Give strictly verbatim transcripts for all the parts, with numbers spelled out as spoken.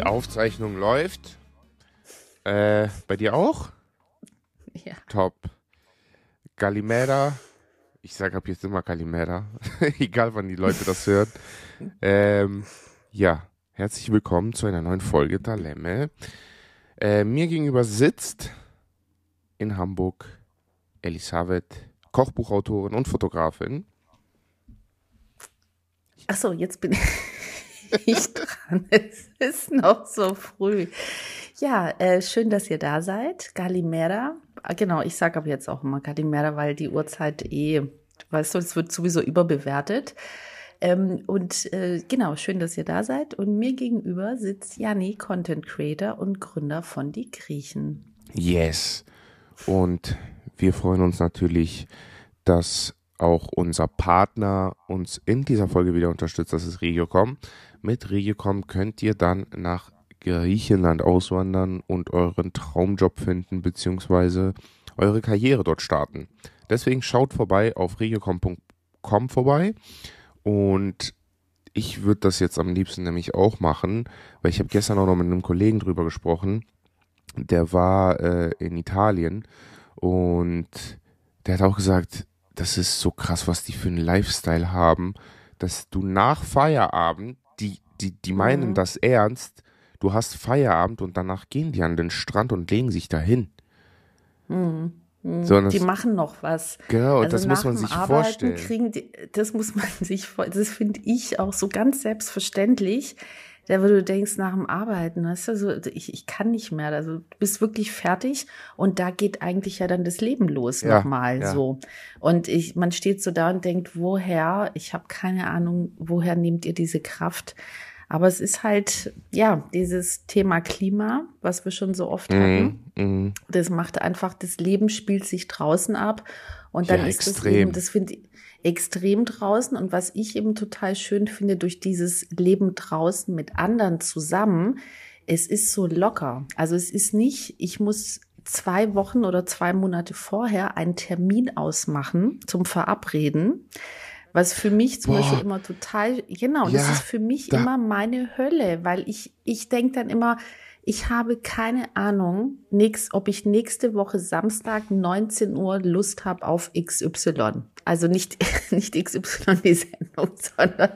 Aufzeichnung läuft. Äh, bei dir auch? Ja. Top. Galimera. Ich sage ab jetzt immer Galimera. Egal, wann die Leute das hören. Ähm, ja, herzlich willkommen zu einer neuen Folge Dalemme. Äh, mir gegenüber sitzt in Hamburg Elisabeth, Kochbuchautorin und Fotografin. Achso, jetzt bin ich dran. Es ist noch so früh. Ja, äh, schön, dass ihr da seid. Galimera. Genau, ich sage aber jetzt auch immer Galimera, weil die Uhrzeit eh, weißt du, es wird sowieso überbewertet. Ähm, und äh, genau, schön, dass ihr da seid. Und mir gegenüber sitzt Janni, Content Creator und Gründer von Die Griechen. Yes. Und wir freuen uns natürlich, dass auch unser Partner uns in dieser Folge wieder unterstützt. Das ist Regiocom. Mit Regiocom könnt ihr dann nach Griechenland auswandern und euren Traumjob finden, beziehungsweise eure Karriere dort starten. Deswegen schaut vorbei auf regiocom punkt com vorbei. Und ich würde das jetzt am liebsten nämlich auch machen, weil ich habe gestern auch noch mit einem Kollegen drüber gesprochen. Der war äh, in Italien und der hat auch gesagt, das ist so krass, was die für einen Lifestyle haben, dass du nach Feierabend, die, die, die meinen Mhm. das ernst, du hast Feierabend und danach gehen die an den Strand und legen sich dahin. Mhm. Mhm. So, und Die das, machen noch was. genau, Also das muss nach man dem sich Arbeiten vorstellen. kriegen die, das muss man sich vor, das finde ich auch so ganz selbstverständlich. Da wo du denkst, nach dem Arbeiten, weißt du, so, ich, ich kann nicht mehr. Also du bist wirklich fertig und da geht eigentlich ja dann das Leben los Ja, nochmal ja. so. Und ich, man steht so da und denkt, woher, ich habe keine Ahnung, woher nehmt ihr diese Kraft? Aber es ist halt, ja, dieses Thema Klima, was wir schon so oft hatten. Mhm, mhm. Das macht einfach, das Leben spielt sich draußen ab und dann Ja, ist das eben, extrem. das finde ich extrem draußen und was ich eben total schön finde, durch dieses Leben draußen mit anderen zusammen, es ist so locker. Also es ist nicht, ich muss zwei Wochen oder zwei Monate vorher einen Termin ausmachen zum Verabreden, was für mich zum Beispiel Boah, immer total, genau, das ja, ist für mich da, immer meine Hölle, weil ich, ich denke dann immer, ich habe keine Ahnung, nix, ob ich nächste Woche Samstag neunzehn Uhr Lust habe auf X Y. Also nicht, nicht X Y die Sendung, sondern,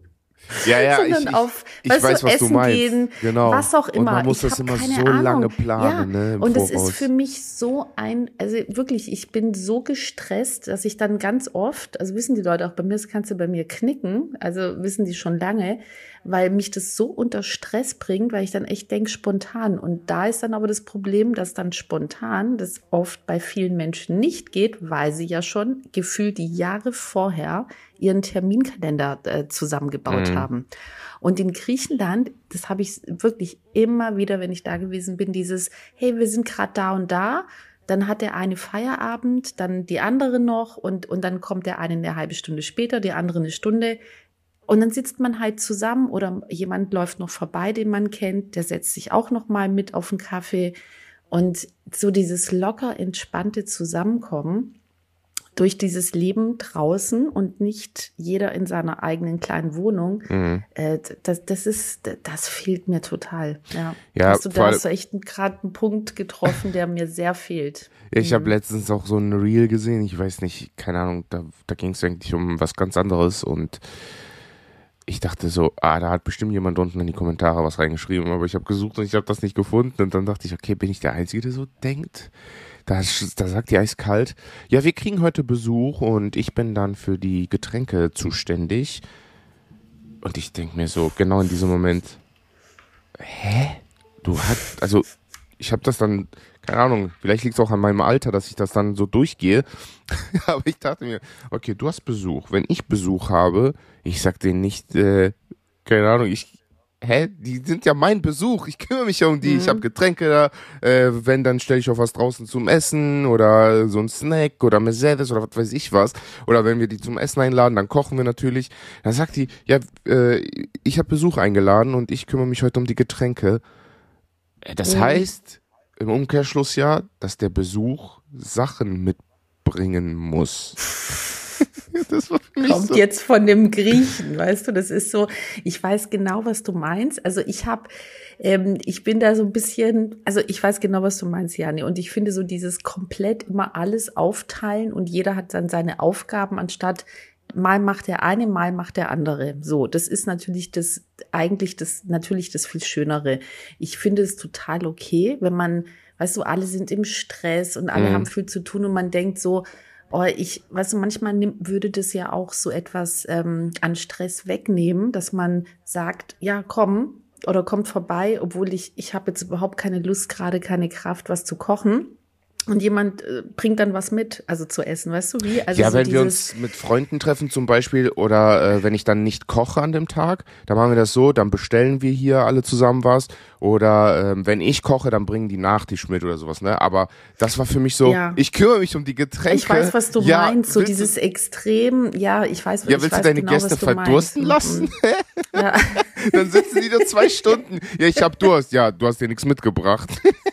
ja, ja, ich, sondern ich, auf, ich weißt weiß, du, was du essen meinst. gehen, Genau. was auch Und man immer. muss Ich das habe immer keine so lange Ahnung. Ja, planen, ne, im und es ist für Voraus. mich so ein, also wirklich, ich bin so gestresst, dass ich dann ganz oft, also wissen die Leute auch bei mir, das kannst du bei mir knicken, also wissen die schon lange, weil mich das so unter Stress bringt, weil ich dann echt denke, spontan. Und da ist dann aber das Problem, dass dann spontan das oft bei vielen Menschen nicht geht, weil sie ja schon gefühlt die Jahre vorher ihren Terminkalender äh, zusammengebaut Mhm. haben. Und in Griechenland, das habe ich wirklich immer wieder, wenn ich da gewesen bin, dieses, hey, wir sind gerade da und da. Dann hat der eine Feierabend, dann die andere noch und, und dann kommt der eine eine halbe Stunde später, die andere eine Stunde. Und dann sitzt man halt zusammen oder jemand läuft noch vorbei, den man kennt, der setzt sich auch noch mal mit auf einen Kaffee. Und so dieses locker entspannte Zusammenkommen durch dieses Leben draußen und nicht jeder in seiner eigenen kleinen Wohnung, Mhm. äh, das, das ist, das fehlt mir total. Ja, Ja, hast du, vor da allem, hast du echt gerade einen Punkt getroffen, der mir sehr fehlt. ich habe Mhm. letztens auch so ein Reel gesehen, ich weiß nicht, keine Ahnung, da, da ging es eigentlich um was ganz anderes und ich dachte so, ah, da hat bestimmt jemand unten in die Kommentare was reingeschrieben, aber ich habe gesucht und ich habe das nicht gefunden und dann dachte ich, okay, bin ich der Einzige, der so denkt? Da, da sagt die eiskalt, ja, wir kriegen heute Besuch und ich bin dann für die Getränke zuständig. Und ich denke mir so, genau in diesem Moment, hä? Du hast, also ich habe das dann, keine Ahnung, vielleicht liegt es auch an meinem Alter, dass ich das dann so durchgehe. Aber ich dachte mir, okay, du hast Besuch. Wenn ich Besuch habe, ich sag denen nicht, äh, keine Ahnung, ich, hä, die sind ja mein Besuch. Ich kümmere mich ja um die. Ich habe Mhm. Getränke da. Äh, wenn, dann stelle ich auch was draußen zum Essen oder so ein Snack oder Mercedes oder was weiß ich was. Oder wenn wir die zum Essen einladen, dann kochen wir natürlich. Dann sagt die, ja, äh, ich habe Besuch eingeladen und ich kümmere mich heute um die Getränke. Äh, Das Mhm. heißt im Umkehrschluss ja, dass der Besuch Sachen mitbringen muss. Das war für mich Kommt so. jetzt von dem Griechen, weißt du, das ist so, ich weiß genau, was du meinst. Also ich habe, ähm, ich bin da so ein bisschen, also ich weiß genau, was du meinst, Jani. Und ich finde so dieses komplett immer alles aufteilen und jeder hat dann seine Aufgaben, anstatt mal macht der eine, mal macht der andere. So, das ist natürlich das, eigentlich das, natürlich das viel Schönere. Ich finde es total okay, wenn man, weißt du, alle sind im Stress und alle Mhm. haben viel zu tun und man denkt so, oh, ich, weißt du, manchmal nimmt, würde das ja auch so etwas ähm, an Stress wegnehmen, dass man sagt, ja, komm oder kommt vorbei, obwohl ich, ich habe jetzt überhaupt keine Lust, gerade keine Kraft, was zu kochen. Und jemand äh, bringt dann was mit, also zu essen, weißt du wie? Also Ja, so wenn wir dieses, uns mit Freunden treffen zum Beispiel oder äh, wenn ich dann nicht koche an dem Tag, dann machen wir das so, dann bestellen wir hier alle zusammen was oder ähm, wenn ich koche, dann bringen die Nachtisch mit oder sowas, ne? Aber das war für mich so, Ja. ich kümmere mich um die Getränke. ich weiß, was du ja, meinst, so willst dieses du, Extrem, ja, ich weiß, Ja, ich willst weiß du deine genau, Gäste was du verdursten meinst. lassen? Mhm. Ja. Dann sitzen die da zwei Stunden. Ja, ich hab Durst. Ja, du hast dir nichts mitgebracht.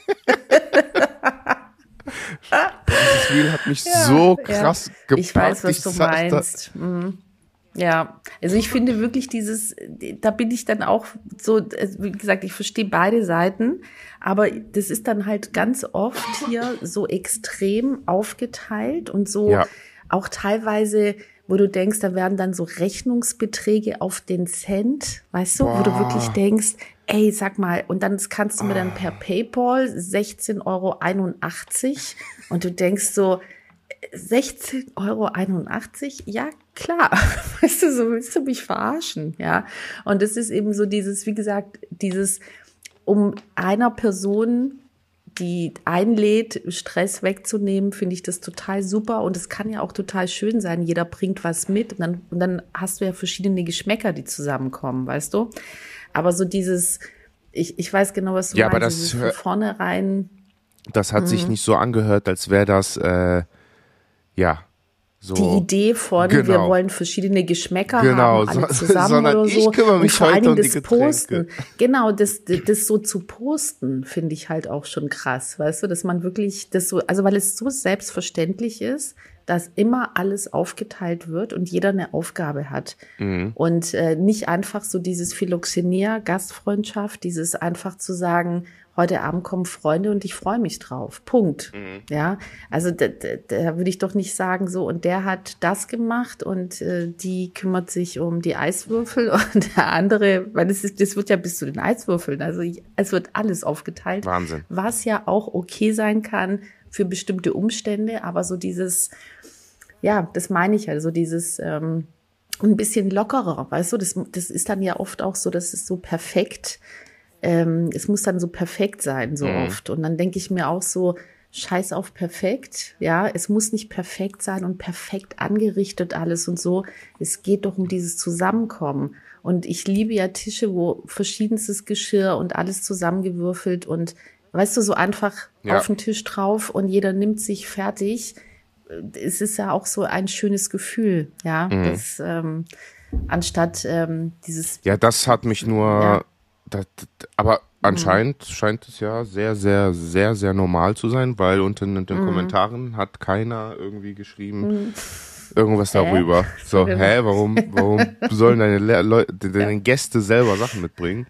Dieses Reel hat mich Ja, so ja. krass gepackt. Ich weiß, was du saß da- meinst. Mhm. Ja, also ich finde wirklich dieses, da bin ich dann auch so, also wie gesagt, ich verstehe beide Seiten, aber das ist dann halt ganz oft hier so extrem aufgeteilt und so Ja. auch teilweise, wo du denkst, da werden dann so Rechnungsbeträge auf den Cent, weißt du, wo du Boah. wirklich denkst, ey, sag mal, und dann kannst du mir dann per PayPal sechzehn Euro einundachtzig und du denkst so, sechzehn Euro einundachtzig? Ja, klar. Weißt du, so willst du mich verarschen, ja. Und es ist eben so dieses, wie gesagt, dieses, um einer Person, die einlädt, Stress wegzunehmen, finde ich das total super. Und es kann ja auch total schön sein. Jeder bringt was mit und dann, und dann hast du ja verschiedene Geschmäcker, die zusammenkommen, weißt du? Aber so dieses, ich, ich weiß genau, was du Ja, aber meinst, das dieses hör- von vornherein. Das hat Mhm. sich nicht so angehört, als wäre das, äh, ja, so. Die Idee von, Genau. wir wollen verschiedene Geschmäcker Genau, haben, alle so- zusammen sondern oder ich so. kümmere mich und vor allen heute Dingen um die das Getränke. Posten. Genau, das, das so zu posten, finde ich halt auch schon krass, weißt du, dass man wirklich das so, also weil es so selbstverständlich ist, dass immer alles aufgeteilt wird und jeder eine Aufgabe hat. Mhm. Und äh, nicht einfach so dieses Philoxenia, Gastfreundschaft, dieses einfach zu sagen, heute Abend kommen Freunde und ich freue mich drauf. Punkt. Mhm. Ja, also da, da, da würde ich doch nicht sagen so, und der hat das gemacht und äh, die kümmert sich um die Eiswürfel und der andere, weil das ist, das wird ja bis zu den Eiswürfeln, also ich, es wird alles aufgeteilt. Wahnsinn. Was ja auch okay sein kann für bestimmte Umstände, aber so dieses, ja, das meine ich halt, so dieses ähm, ein bisschen lockerer, weißt du, das, das ist dann ja oft auch so, das ist so perfekt, ähm, es muss dann so perfekt sein, so Mhm. oft. Und dann denke ich mir auch so, scheiß auf perfekt, ja, es muss nicht perfekt sein und perfekt angerichtet alles und so. Es geht doch um dieses Zusammenkommen. Und ich liebe ja Tische, wo verschiedenstes Geschirr und alles zusammengewürfelt und weißt du, so einfach Ja. auf den Tisch drauf und jeder nimmt sich fertig. Es ist ja auch so ein schönes Gefühl, ja, Mhm. das, ähm, anstatt ähm, dieses, Ja, das hat mich nur, Ja. das, das, aber anscheinend scheint es ja sehr, sehr, sehr, sehr normal zu sein, weil unter den, den Kommentaren hat keiner irgendwie geschrieben, irgendwas Hä? darüber. So, Genau. hä, warum, warum sollen deine, Le Leu deine Gäste selber Sachen mitbringen?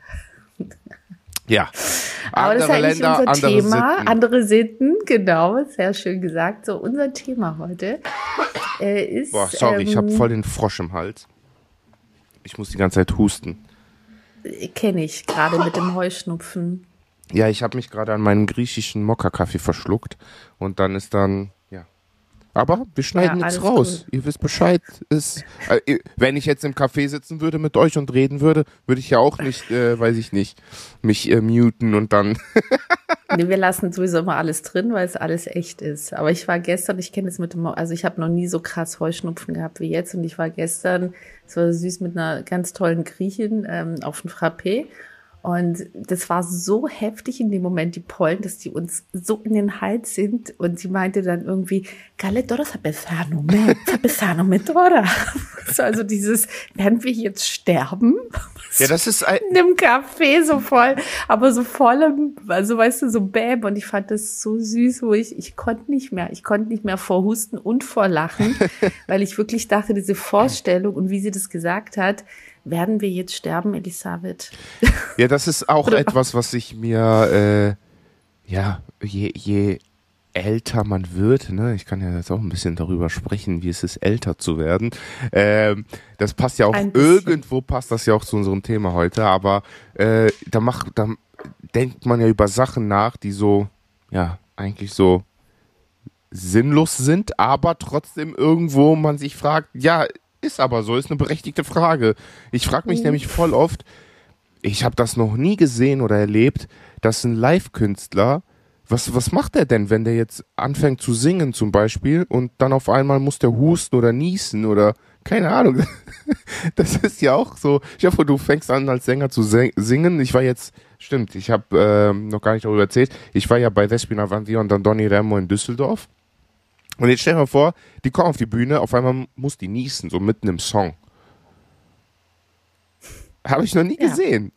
Ja. aber das ist Andere eigentlich Länder, unser andere Thema, Sitten. andere Sitten, genau, sehr schön gesagt. So, unser Thema heute äh, ist, Boah, sorry, ähm, ich habe voll den Frosch im Hals. Ich muss die ganze Zeit husten. kenne ich, gerade mit dem Heuschnupfen. Ja, ich habe mich gerade an meinem griechischen Mokka-Kaffee verschluckt und dann ist dann, ja. Aber wir schneiden Ja, nichts alles raus. gut. Ihr wisst Bescheid. Ist, äh, wenn ich jetzt im Café sitzen würde mit euch und reden würde, würde ich ja auch nicht, äh, weiß ich nicht, mich äh, muten und dann. Nee, wir lassen sowieso immer alles drin, weil es alles echt ist. Aber ich war gestern, ich kenne es mit dem, also ich habe noch nie so krass Heuschnupfen gehabt wie jetzt. Und ich war gestern, es war süß, mit einer ganz tollen Griechin ähm, auf dem Frappé. Und das war so heftig in dem Moment, die Pollen, dass die uns so in den Hals sind. Und sie meinte dann irgendwie, Gale, Dora, sapesano me, sapesano me, Dora. Also dieses, werden wir jetzt sterben? Ja, das ist ein... In dem Café so voll, aber so voll, also weißt du, so bäm. Und ich fand das so süß, wo ich, ich konnte nicht mehr, ich konnte nicht mehr vor Husten und vor Lachen, weil ich wirklich dachte, diese Vorstellung und wie sie das gesagt hat, werden wir jetzt sterben, Elisabeth? Ja, das ist auch etwas, was ich mir, äh, ja, je, je älter man wird, ne, ich kann ja jetzt auch ein bisschen darüber sprechen, wie es ist, älter zu werden. Ähm, das passt ja auch, irgendwo passt das ja auch zu unserem Thema heute, aber äh, da macht, da denkt man ja über Sachen nach, die so, ja, eigentlich so sinnlos sind, aber trotzdem irgendwo man sich fragt, ja, ist aber so, ist eine berechtigte Frage. Ich frage mich mhm. nämlich voll oft, ich habe das noch nie gesehen oder erlebt, dass ein Live-Künstler, was, was macht er denn, wenn der jetzt anfängt zu singen zum Beispiel und dann auf einmal muss der husten oder niesen oder keine Ahnung. Das ist ja auch so, ich hoffe, du fängst an als Sänger zu singen. Ich war jetzt, stimmt, ich habe ähm, noch gar nicht darüber erzählt, ich war ja bei Vespina Vandia und dann Donny Remo in Düsseldorf. Und jetzt stell dir mal vor, die kommen auf die Bühne, auf einmal muss die niesen, so mitten im Song. Habe ich noch nie ja. gesehen.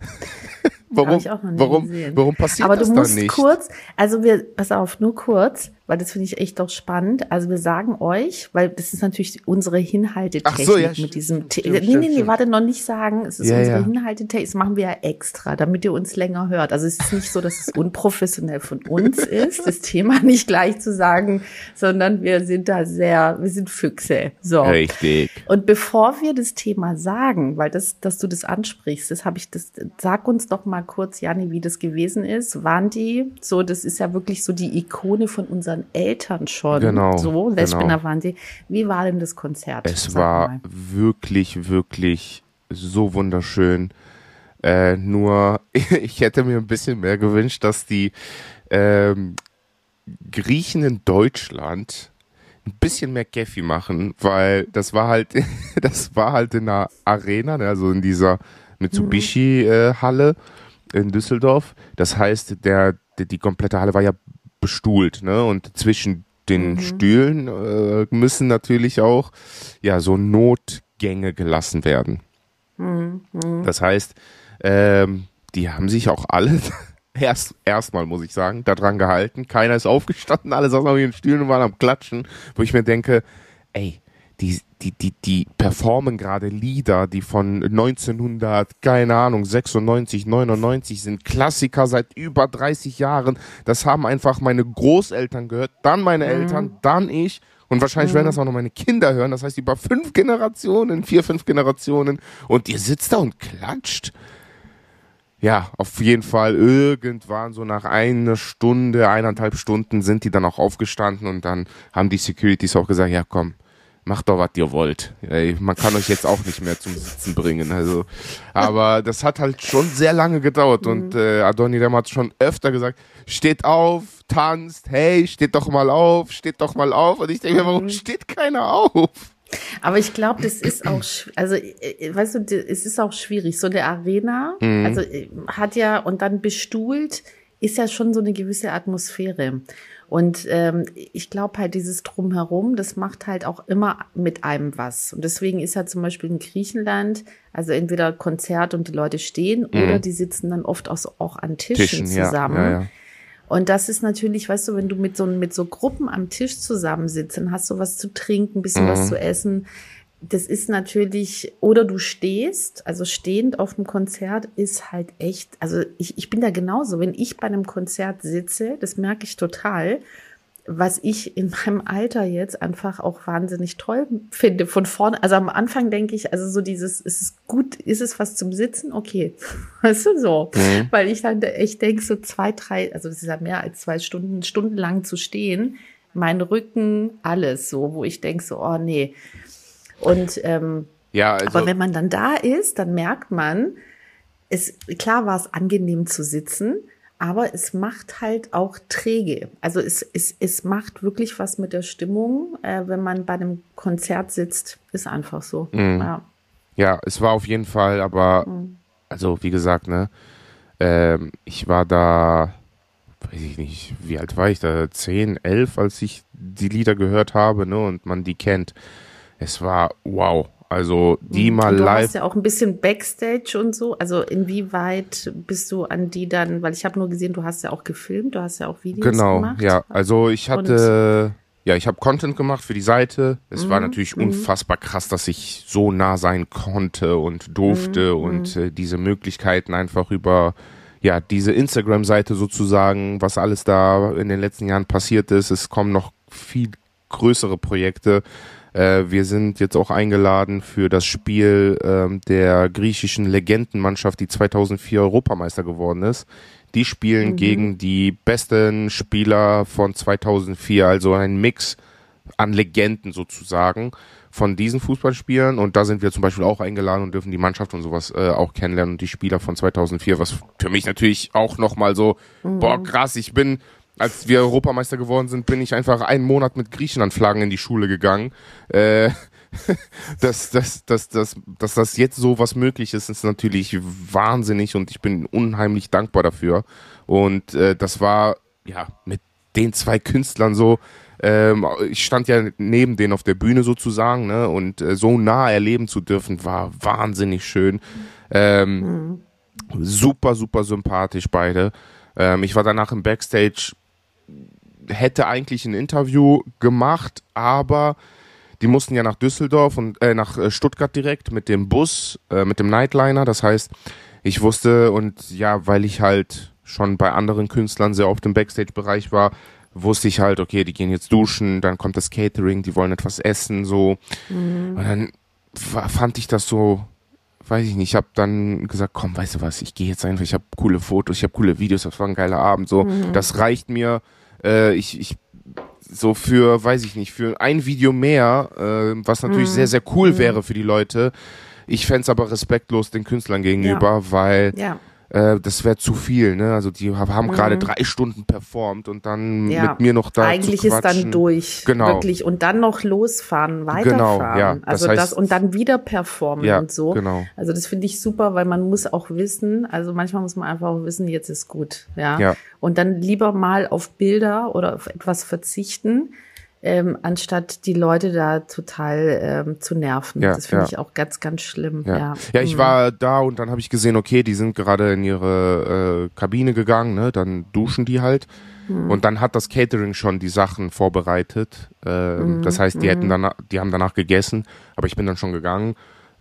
Warum, ich auch noch nie warum, gesehen. warum passiert Aber das du dann musst nicht? kurz, also wir, pass auf, nur kurz, weil das finde ich echt doch spannend. Also wir sagen euch, weil das ist natürlich unsere Hinhaltetechnik so, ja, mit stimmt, diesem, stimmt, nee, stimmt, nee, nee, stimmt. warte, noch nicht sagen, es ist ja, unsere ja. Hinhaltetechnik, das machen wir ja extra, damit ihr uns länger hört. Also es ist nicht so, dass es unprofessionell von uns ist, das Thema nicht gleich zu sagen, sondern wir sind da sehr, wir sind Füchse. So. Richtig. Und bevor wir das Thema sagen, weil das, dass du das ansprichst, das habe ich, das, sag uns doch mal kurz, Janni, wie das gewesen ist. Waren die so, das ist ja wirklich so die Ikone von unseren Eltern schon. Genau. So, Vespina genau. Vandia. Wie war denn das Konzert? Es Sag war mal. wirklich, wirklich so wunderschön. Äh, nur, ich hätte mir ein bisschen mehr gewünscht, dass die ähm, Griechen in Deutschland ein bisschen mehr Gaffi machen, weil das war halt, das war halt in einer Arena, ne, also in dieser Mitsubishi-Halle äh, in Düsseldorf. Das heißt, der, der, die komplette Halle war ja bestuhlt, ne, und zwischen den mhm. Stühlen äh, müssen natürlich auch ja so Notgänge gelassen werden. Mhm. Das heißt, ähm, die haben sich auch alle erst erstmal, muss ich sagen, daran gehalten. Keiner ist aufgestanden, alle saßen auf ihren Stühlen und waren am Klatschen, wo ich mir denke, ey, die, die, die, die performen gerade Lieder, die von neunzehnhundert, keine Ahnung, sechsundneunzig, neunundneunzig sind, Klassiker seit über dreißig Jahren. Das haben einfach meine Großeltern gehört, dann meine mhm. Eltern, dann ich und wahrscheinlich mhm. werden das auch noch meine Kinder hören. Das heißt, über fünf Generationen, vier, fünf Generationen und ihr sitzt da und klatscht. Ja, auf jeden Fall irgendwann so nach einer Stunde, eineinhalb Stunden sind die dann auch aufgestanden und dann haben die Securities auch gesagt, ja komm, macht doch, was ihr wollt. Ey, man kann euch jetzt auch nicht mehr zum Sitzen bringen. Also, aber das hat halt schon sehr lange gedauert mhm. und äh, Adoni Rem hat schon öfter gesagt, steht auf, tanzt, hey, steht doch mal auf, steht doch mal auf. Und ich denke mir, warum steht keiner auf? Aber ich glaube, das ist auch, also, weißt du, es ist auch schwierig. So eine Arena, mhm. also hat ja, und dann bestuhlt, ist ja schon so eine gewisse Atmosphäre. Und ähm, ich glaube halt, dieses Drumherum, das macht halt auch immer mit einem was. Und deswegen ist ja zum Beispiel in Griechenland, also entweder Konzert und die Leute stehen mhm. oder die sitzen dann oft auch, so, auch an Tischen, Tischen zusammen. Ja, ja, ja. Und das ist natürlich, weißt du, wenn du mit so, mit so Gruppen am Tisch zusammensitzt, dann hast du was zu trinken, ein bisschen mhm. was zu essen. Das ist natürlich, oder du stehst, also stehend auf dem Konzert ist halt echt, also ich, ich bin da genauso. Wenn ich bei einem Konzert sitze, das merke ich total, was ich in meinem Alter jetzt einfach auch wahnsinnig toll finde. Von vorne, also am Anfang denke ich, also so dieses, ist es gut, ist es was zum Sitzen? Okay. Weißt du, so. Mhm. Weil ich dann echt denke, so zwei, drei, also das ist ja mehr als zwei Stunden, stundenlang zu stehen, mein Rücken, alles so, wo ich denke so, oh nee. Und, ähm, ja, also, aber wenn man dann da ist, dann merkt man, es, klar war es angenehm zu sitzen, aber es macht halt auch träge. Also es, es, es macht wirklich was mit der Stimmung, äh, wenn man bei einem Konzert sitzt. Ist einfach so. Mhm. Ja. ja, es war auf jeden Fall, aber, mhm. also wie gesagt, ne, Ähm, ich war da, weiß ich nicht, wie alt war ich da? zehn, elf, als ich die Lieder gehört habe, ne, und man die kennt. Es war wow. Also die Mhm. mal Und du live. hast ja auch ein bisschen Backstage und so. Also inwieweit bist du an die dann, weil ich habe nur gesehen, du hast ja auch gefilmt, du hast ja auch Videos Genau, gemacht. ja. Also ich Und hatte, ja, ich habe Content gemacht für die Seite. Es war mhm, natürlich mhm, unfassbar krass, dass ich so nah sein konnte und durfte mhm, und mhm, äh, diese Möglichkeiten einfach über, ja, diese Instagram-Seite sozusagen, was alles da in den letzten Jahren passiert ist. Es kommen noch viel größere Projekte. Äh, wir sind jetzt auch eingeladen für das Spiel ähm, der griechischen Legendenmannschaft, die zweitausendvier Europameister geworden ist. Die spielen mhm, gegen die besten Spieler von zweitausendvier, also ein Mix an Legenden sozusagen von diesen Fußballspielern. Und da sind wir zum Beispiel auch eingeladen und dürfen die Mannschaft und sowas äh, auch kennenlernen und die Spieler von zweitausendvier, was für mich natürlich auch nochmal so, boah mhm. krass, ich bin, als wir Europameister geworden sind, bin ich einfach einen Monat mit Griechenland-Flaggen in die Schule gegangen. Äh, dass, dass, dass, dass, dass das jetzt so was möglich ist, ist natürlich wahnsinnig und ich bin unheimlich dankbar dafür. Und äh, das war ja mit den zwei Künstlern so, ähm, ich stand ja neben denen auf der Bühne sozusagen, ne, und äh, so nah erleben zu dürfen, war wahnsinnig schön. Ähm, Mhm. super, super sympathisch beide. Ähm, ich war danach im Backstage, hätte eigentlich ein Interview gemacht, aber die mussten ja nach Düsseldorf und äh, nach äh, Stuttgart direkt mit dem Bus, äh, mit dem Nightliner. Das heißt, ich wusste und ja, weil ich halt schon bei anderen Künstlern sehr oft im Backstage-Bereich war, wusste ich halt, okay, die gehen jetzt duschen, dann kommt das Catering, die wollen etwas essen, so. Und Mhm. dann fa- fand ich das so, weiß ich nicht, ich habe dann gesagt, komm, weißt du was, ich gehe jetzt einfach, ich habe coole Fotos, ich habe coole Videos, das war ein geiler Abend, so. Mhm. Das reicht mir. Äh, ich, ich so für, weiß ich nicht, für ein Video mehr, äh, was natürlich sehr, Mhm. sehr cool Mhm. wäre für die Leute. Ich fänd's aber respektlos den Künstlern Ja, gegenüber, weil ja, äh, das wäre zu viel, ne? Also die hab- haben gerade mhm. drei Stunden performt und dann mit Ja. mir noch da zu Eigentlich ist dann quatschen. durch, Genau, wirklich. Und dann noch losfahren, genau, ja. weiterfahren. Das Also das und heißt, dann wieder performen ja, und so. genau, Also das finde ich super, weil man muss auch wissen, also manchmal muss man einfach auch wissen, jetzt ist gut, ja. ja, Und dann lieber mal auf Bilder oder auf etwas verzichten, ähm, anstatt die Leute da total ähm, zu nerven. ja, Das finde ja. ich auch ganz, ganz schlimm, Ja, ja. ja, ich Mhm. war da und dann habe ich gesehen, okay, die sind gerade in ihre äh, Kabine gegangen, ne? Dann duschen die halt. Und dann hat das Catering schon die Sachen vorbereitet. Ähm, das Mhm. heißt, die hätten Mhm. danach, die haben danach gegessen, aber ich bin dann schon gegangen,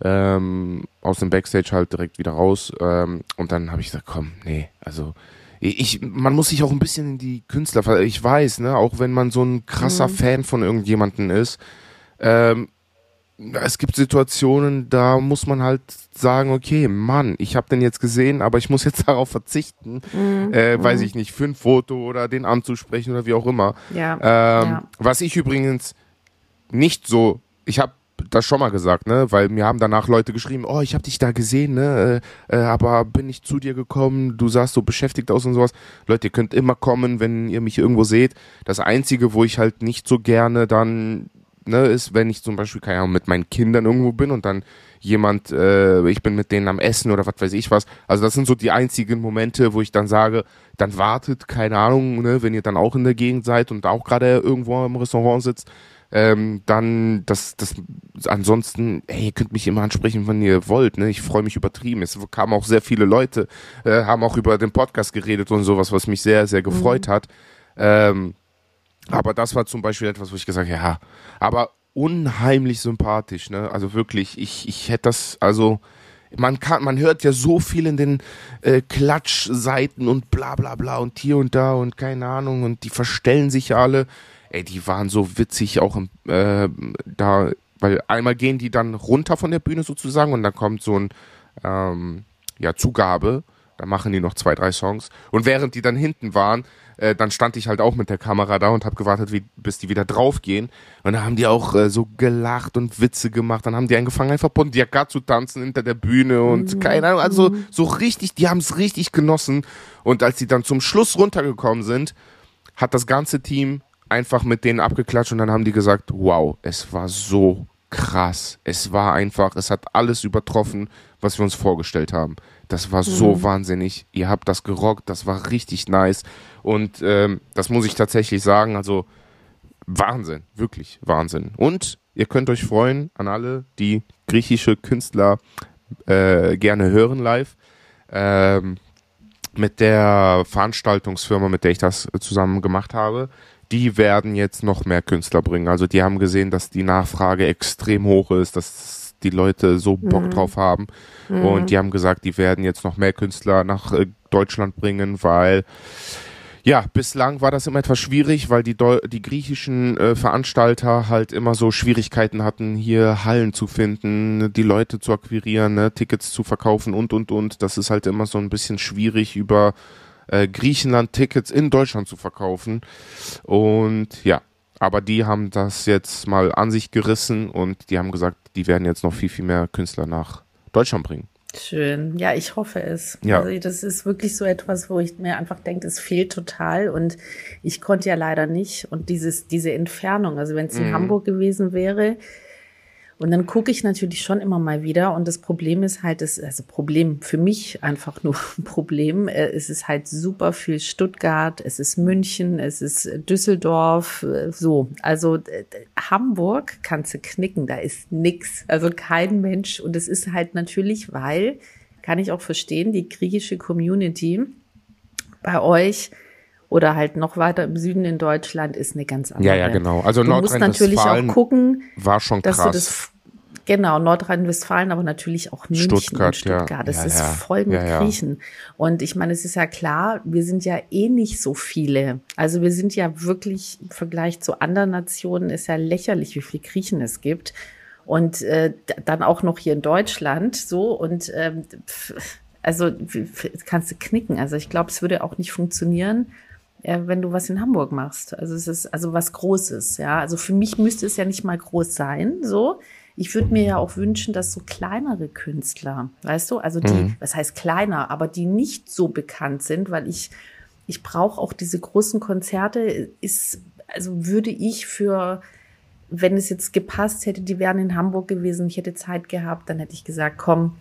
ähm, aus dem Backstage halt direkt wieder raus. Ähm, und dann habe ich gesagt, komm, nee, also ich, man muss sich auch ein bisschen in die Künstler, ver- ich weiß, ne, auch wenn man so ein krasser Mhm. Fan von irgendjemanden ist, ähm, es gibt Situationen, da muss man halt sagen, okay, Mann, ich habe den jetzt gesehen, aber ich muss jetzt darauf verzichten, Mhm. äh, weiß Mhm. ich nicht, für ein Foto oder den anzusprechen oder wie auch immer. Ja, Ähm, ja. was ich übrigens nicht so, ich habe das schon mal gesagt, ne, weil mir haben danach Leute geschrieben, oh, ich habe dich da gesehen, ne, äh, äh, aber bin nicht zu dir gekommen, du sahst so beschäftigt aus und sowas. Leute, ihr könnt immer kommen, wenn ihr mich irgendwo seht. Das Einzige, wo ich halt nicht so gerne dann, ne, ist, wenn ich zum Beispiel, keine Ahnung, mit meinen Kindern irgendwo bin und dann jemand, äh, ich bin mit denen am Essen oder was weiß ich was. Also das sind so die einzigen Momente, wo ich dann sage, dann wartet, keine Ahnung, ne, wenn ihr dann auch in der Gegend seid und auch gerade irgendwo im Restaurant sitzt, ähm, dann das, das, ansonsten, ey, ihr könnt mich immer ansprechen, wenn ihr wollt, ne, ich freue mich übertrieben. Es kamen auch sehr viele Leute, äh, haben auch über den Podcast geredet und sowas, was mich sehr, sehr gefreut Mhm. hat. Ähm, aber das war zum Beispiel etwas, wo ich gesagt habe, ja, aber unheimlich sympathisch, ne, also wirklich, ich, ich hätte das, also, man kann, man hört ja so viel in den äh, Klatschseiten und bla bla bla und hier und da und keine Ahnung und die verstellen sich ja alle. Ey, die waren so witzig auch im, äh, da, weil einmal gehen die dann runter von der Bühne sozusagen und dann kommt so ein, ähm, ja, Zugabe, da machen die noch zwei, drei Songs und während die dann hinten waren, äh, dann stand ich halt auch mit der Kamera da und habe gewartet, wie, bis die wieder draufgehen und da haben die auch äh, so gelacht und Witze gemacht, dann haben die angefangen einfach Pontiac zu tanzen hinter der Bühne und keine Ahnung, also Mhm. so richtig, die haben es richtig genossen und als die dann zum Schluss runtergekommen sind, hat das ganze Team einfach mit denen abgeklatscht und dann haben die gesagt, wow, es war so krass. Es war einfach, es hat alles übertroffen, was wir uns vorgestellt haben. Das war so mhm. wahnsinnig. Ihr habt das gerockt, das war richtig nice. Und ähm, das muss ich tatsächlich sagen, also Wahnsinn, wirklich Wahnsinn. Und ihr könnt euch freuen an alle, die griechische Künstler äh, gerne hören live. Ähm, mit der Veranstaltungsfirma, mit der ich das zusammen gemacht habe, die werden jetzt noch mehr Künstler bringen. Also die haben gesehen, dass die Nachfrage extrem hoch ist, dass die Leute so Bock mhm. drauf haben. Mhm. Und die haben gesagt, die werden jetzt noch mehr Künstler nach äh, Deutschland bringen, weil ja, bislang war das immer etwas schwierig, weil die, Deu- die griechischen äh, Veranstalter halt immer so Schwierigkeiten hatten, hier Hallen zu finden, die Leute zu akquirieren, ne, Tickets zu verkaufen und, und, und. Das ist halt immer so ein bisschen schwierig, über äh, Griechenland Tickets in Deutschland zu verkaufen. Und ja, aber die haben das jetzt mal an sich gerissen und die haben gesagt, die werden jetzt noch viel, viel mehr Künstler nach Deutschland bringen. Schön. Ja, ich hoffe es. Ja. Also das ist wirklich so etwas, wo ich mir einfach denke, es fehlt total und ich konnte ja leider nicht. Und dieses, diese Entfernung, also wenn es in mhm. Hamburg gewesen wäre, und dann gucke ich natürlich schon immer mal wieder und das Problem ist halt, das, also Problem für mich einfach nur ein Problem, es ist halt super viel Stuttgart, es ist München, es ist Düsseldorf, so. Also Hamburg kannst du knicken, da ist nix, also kein Mensch und es ist halt natürlich, weil, kann ich auch verstehen, die griechische Community bei euch oder halt noch weiter im Süden in Deutschland ist eine ganz andere. Ja, ja, genau. Also du musst natürlich auch gucken, war schon dass krass. du das, genau, Nordrhein-Westfalen, aber natürlich auch München Stuttgart, und Stuttgart. Ja. Das ja, ist ja. voll mit ja, ja. Griechen. Und ich meine, es ist ja klar, wir sind ja eh nicht so viele. Also wir sind ja wirklich im Vergleich zu anderen Nationen ist ja lächerlich, wie viele Griechen es gibt. Und äh, dann auch noch hier in Deutschland so und ähm, also kannst du knicken. Also ich glaube, es würde auch nicht funktionieren, wenn du was in Hamburg machst. Also es ist also was Großes, ja. Also für mich müsste es ja nicht mal groß sein, so. Ich würde mir ja auch wünschen, dass so kleinere Künstler, weißt du, also die, mhm. was heißt kleiner, aber die nicht so bekannt sind, weil ich, ich brauche auch diese großen Konzerte, ist, also würde ich für, wenn es jetzt gepasst hätte, die wären in Hamburg gewesen, ich hätte Zeit gehabt, dann hätte ich gesagt, komm,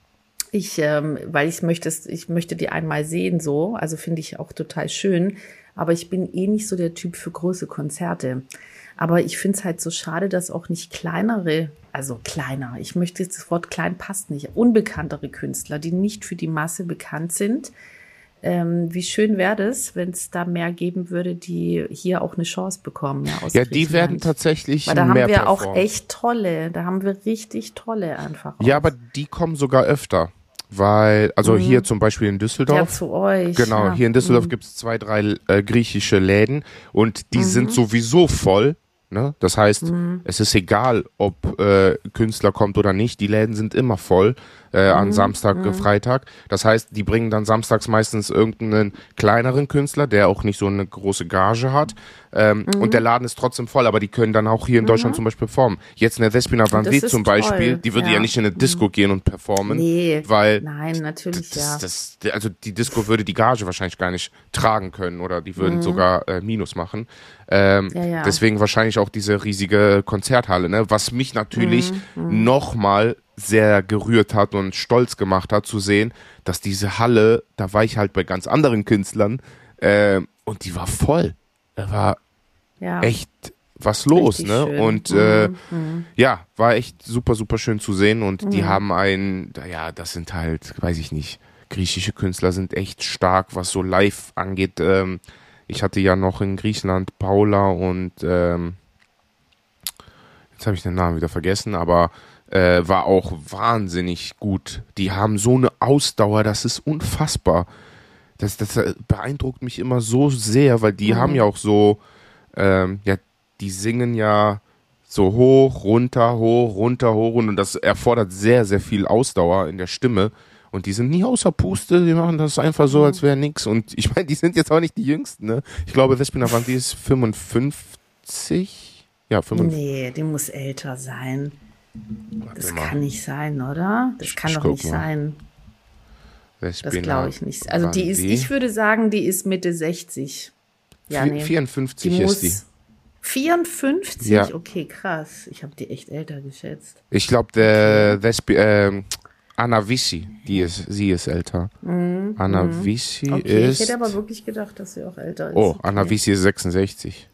Ich, ähm, weil ich möchte, ich möchte die einmal sehen, so. Also finde ich auch total schön. Aber ich bin eh nicht so der Typ für große Konzerte. Aber ich finde es halt so schade, dass auch nicht kleinere, also kleiner, ich möchte jetzt das Wort klein passt nicht, unbekanntere Künstler, die nicht für die Masse bekannt sind. Ähm, wie schön wäre das, wenn es da mehr geben würde, die hier auch eine Chance bekommen. Ja, aus ja die werden tatsächlich Weil da haben mehr wir performen. auch echt tolle, da haben wir richtig tolle einfach. Ja, auch. aber die kommen sogar öfter. Weil, also mhm. hier zum Beispiel in Düsseldorf. Ja, zu euch. Genau, ja. hier in Düsseldorf mhm. gibt es zwei, drei äh, griechische Läden und die mhm. sind sowieso voll. Ne? Das heißt, mhm. es ist egal, ob äh, Künstler kommt oder nicht. Die Läden sind immer voll äh, an mhm. Samstag, mhm. äh, Freitag. Das heißt, die bringen dann samstags meistens irgendeinen kleineren Künstler, der auch nicht so eine große Gage hat. Ähm, mhm. Und der Laden ist trotzdem voll, aber die können dann auch hier in Deutschland mhm. zum Beispiel performen. Jetzt eine Despina Van Vliet zum Beispiel, toll. die würde ja. ja nicht in eine Disco mhm. gehen und performen. Nee, weil nein, natürlich, das, ja. Das, das, also die Disco würde die Gage wahrscheinlich gar nicht tragen können oder die würden mhm. sogar äh, Minus machen. Ähm, ja, ja. Deswegen wahrscheinlich auch diese riesige Konzerthalle, ne? Was mich natürlich mhm. nochmal sehr gerührt hat und stolz gemacht hat, zu sehen, dass diese Halle, da war ich halt bei ganz anderen Künstlern äh, und die war voll. Da war ja. echt was los, richtig ne? Schön. Und äh, mhm. ja, war echt super, super schön zu sehen und mhm. die haben ein, ja, das sind halt, weiß ich nicht, griechische Künstler sind echt stark, was so live angeht. Ähm, ich hatte ja noch in Griechenland Paula und ähm, jetzt habe ich den Namen wieder vergessen, aber äh, war auch wahnsinnig gut. Die haben so eine Ausdauer, das ist unfassbar. Das, das beeindruckt mich immer so sehr, weil die mhm. haben ja auch so, ähm, ja, die singen ja so hoch, runter, hoch, runter, hoch und das erfordert sehr, sehr viel Ausdauer in der Stimme. Und die sind nie außer Puste, die machen das einfach so, als wäre nix. Und ich meine, die sind jetzt auch nicht die Jüngsten, ne? Ich glaube, Despina Van Vliet ist fünfundfünfzig. Ja, fünfundfünfzig. Nee, die muss älter sein. Warte das mal. kann nicht sein, oder? Das kann ich doch nicht mal. sein. Despina das glaube ich nicht. Also die ist, Van Vliet. ich würde sagen, die ist Mitte sechzig. Ja, Vi- nee. vierundfünfzig die ist muss, die. vierundfünfzig? Ja. Okay, krass. Ich habe die echt älter geschätzt. Ich glaube, der Vespi, ähm, Anna Vissi, die ist, sie ist älter. Mhm. Anna mhm. Vissi okay, ist... ich hätte aber wirklich gedacht, dass sie auch älter ist. Oh, okay. Anna Vissi ist sechsundsechzig.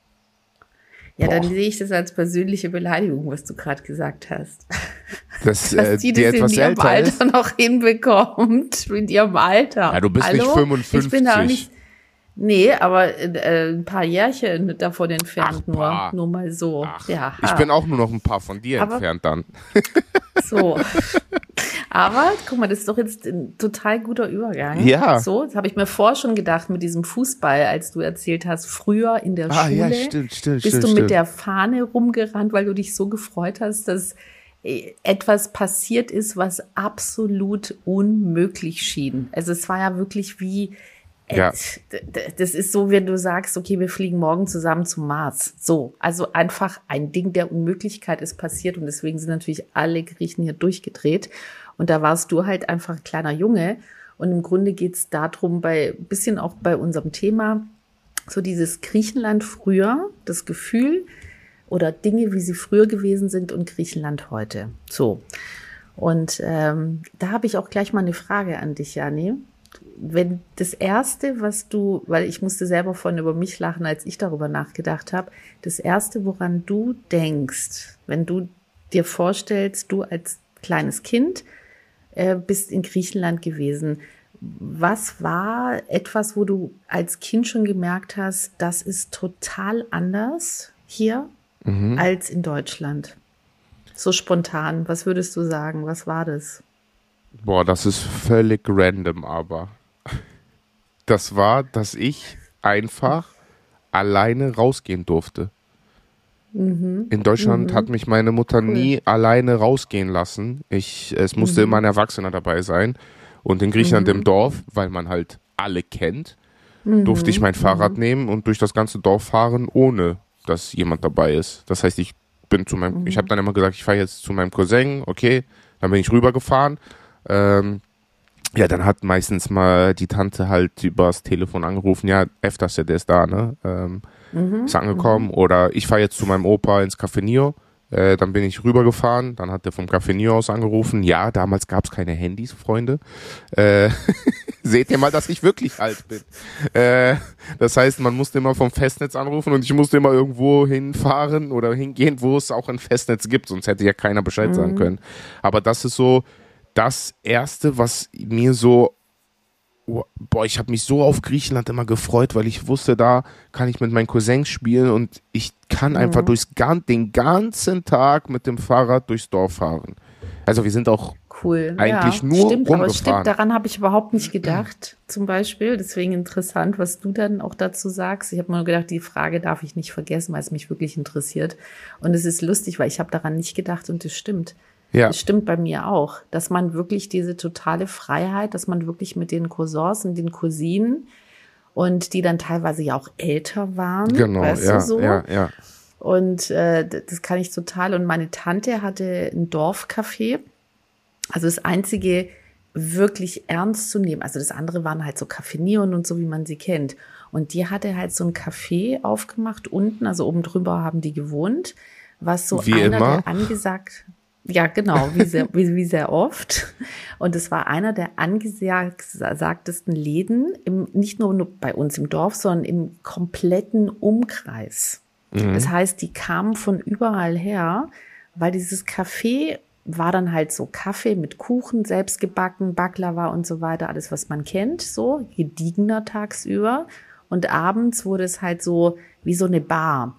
Ja, Boah. dann sehe ich das als persönliche Beleidigung, was du gerade gesagt hast. Das, Dass äh, die die das etwas in ihrem älter Alter ist. noch hinbekommt. In ihrem Alter. Ja, du bist Hallo? nicht fünfundfünfzig. Ich bin da auch nicht. Nee, aber äh, ein paar Jährchen davon entfernt Ach, nur. paar. Nur mal so. Ach, ja, ich bin auch nur noch ein paar von dir Aber- entfernt dann. So. Aber guck mal, das ist doch jetzt ein total guter Übergang. Ja. So, das habe ich mir vorher schon gedacht mit diesem Fußball, als du erzählt hast, früher in der Ah, Schule. ja, stimmt, stimmt, bist stimmt, du stimmt. mit der Fahne rumgerannt, weil du dich so gefreut hast, dass äh, etwas passiert ist, was absolut unmöglich schien. Also es war ja wirklich wie, äh, Ja. d- d- das ist so, wenn du sagst, okay, wir fliegen morgen zusammen zum Mars. So, also einfach ein Ding der Unmöglichkeit ist passiert und deswegen sind natürlich alle Griechen hier durchgedreht. Und da warst du halt einfach ein kleiner Junge. Und im Grunde geht's darum, bei bisschen auch bei unserem Thema, so dieses Griechenland früher, das Gefühl oder Dinge, wie sie früher gewesen sind und Griechenland heute. So. Und ähm, da habe ich auch gleich mal eine Frage an dich, Jani. Wenn das Erste, was du, weil ich musste selber vorhin über mich lachen, als ich darüber nachgedacht habe, das Erste, woran du denkst, wenn du dir vorstellst, du als kleines Kind äh, bist in Griechenland gewesen, was war etwas, wo du als Kind schon gemerkt hast, das ist total anders hier Mhm. als in Deutschland? So spontan, was würdest du sagen? Was war das? Boah, das ist völlig random, aber das war, dass ich einfach alleine rausgehen durfte. In Deutschland hat mich meine Mutter nie alleine rausgehen lassen. Ich, es musste immer ein Erwachsener dabei sein. Und in Griechenland im Dorf, weil man halt alle kennt, durfte ich mein Fahrrad nehmen und durch das ganze Dorf fahren, ohne dass jemand dabei ist. Das heißt, ich bin zu meinem, ich habe dann immer gesagt, ich fahre jetzt zu meinem Cousin, okay, dann bin ich rübergefahren. Ähm, ja, dann hat meistens mal die Tante halt übers Telefon angerufen, ja, Eftas, der ist da, ne? Ähm, ist angekommen. Oder ich fahre jetzt zu meinem Opa ins Café Nio. Äh, dann bin ich rübergefahren, dann hat er vom Café Nio aus angerufen. Ja, damals gab es keine Handys, Freunde. Äh, seht ihr mal, dass ich wirklich alt bin. Äh, das heißt, man musste immer vom Festnetz anrufen und ich musste immer irgendwo hinfahren oder hingehen, wo es auch ein Festnetz gibt, sonst hätte ja keiner Bescheid sagen können. Aber das ist so das Erste, was mir so, oh, boah, ich habe mich so auf Griechenland immer gefreut, weil ich wusste, da kann ich mit meinen Cousins spielen und ich kann einfach durchs, gan- den ganzen Tag mit dem Fahrrad durchs Dorf fahren. Also wir sind auch Cool. eigentlich ja, nur stimmt, aber rumgefahren. stimmt, daran habe ich überhaupt nicht gedacht, zum Beispiel. Deswegen interessant, was du dann auch dazu sagst. Ich habe mir nur gedacht, die Frage darf ich nicht vergessen, weil es mich wirklich interessiert. Und es ist lustig, weil ich habe daran nicht gedacht und es stimmt. Ja. Das stimmt bei mir auch, dass man wirklich diese totale Freiheit, dass man wirklich mit den Cousins und den Cousinen und die dann teilweise ja auch älter waren, Genau, weißt ja, du so? ja, ja. Und äh, d- das kann ich total. Und meine Tante hatte ein Dorfcafé. Also das einzige wirklich ernst zu nehmen. Also das andere waren halt so Café-Nion und so, wie man sie kennt. Und die hatte halt so ein Café aufgemacht unten, also oben drüber haben die gewohnt, was so Wie einer immer. der angesagt, ja genau, wie sehr, wie, wie sehr oft. Und es war einer der angesagtesten Läden, im, nicht nur, nur bei uns im Dorf, sondern im kompletten Umkreis. Das heißt, die kamen von überall her, weil dieses Café war dann halt so Kaffee mit Kuchen, selbst gebacken, Baklava und so weiter, alles, was man kennt, so gediegener tagsüber. Und abends wurde es halt so wie so eine Bar.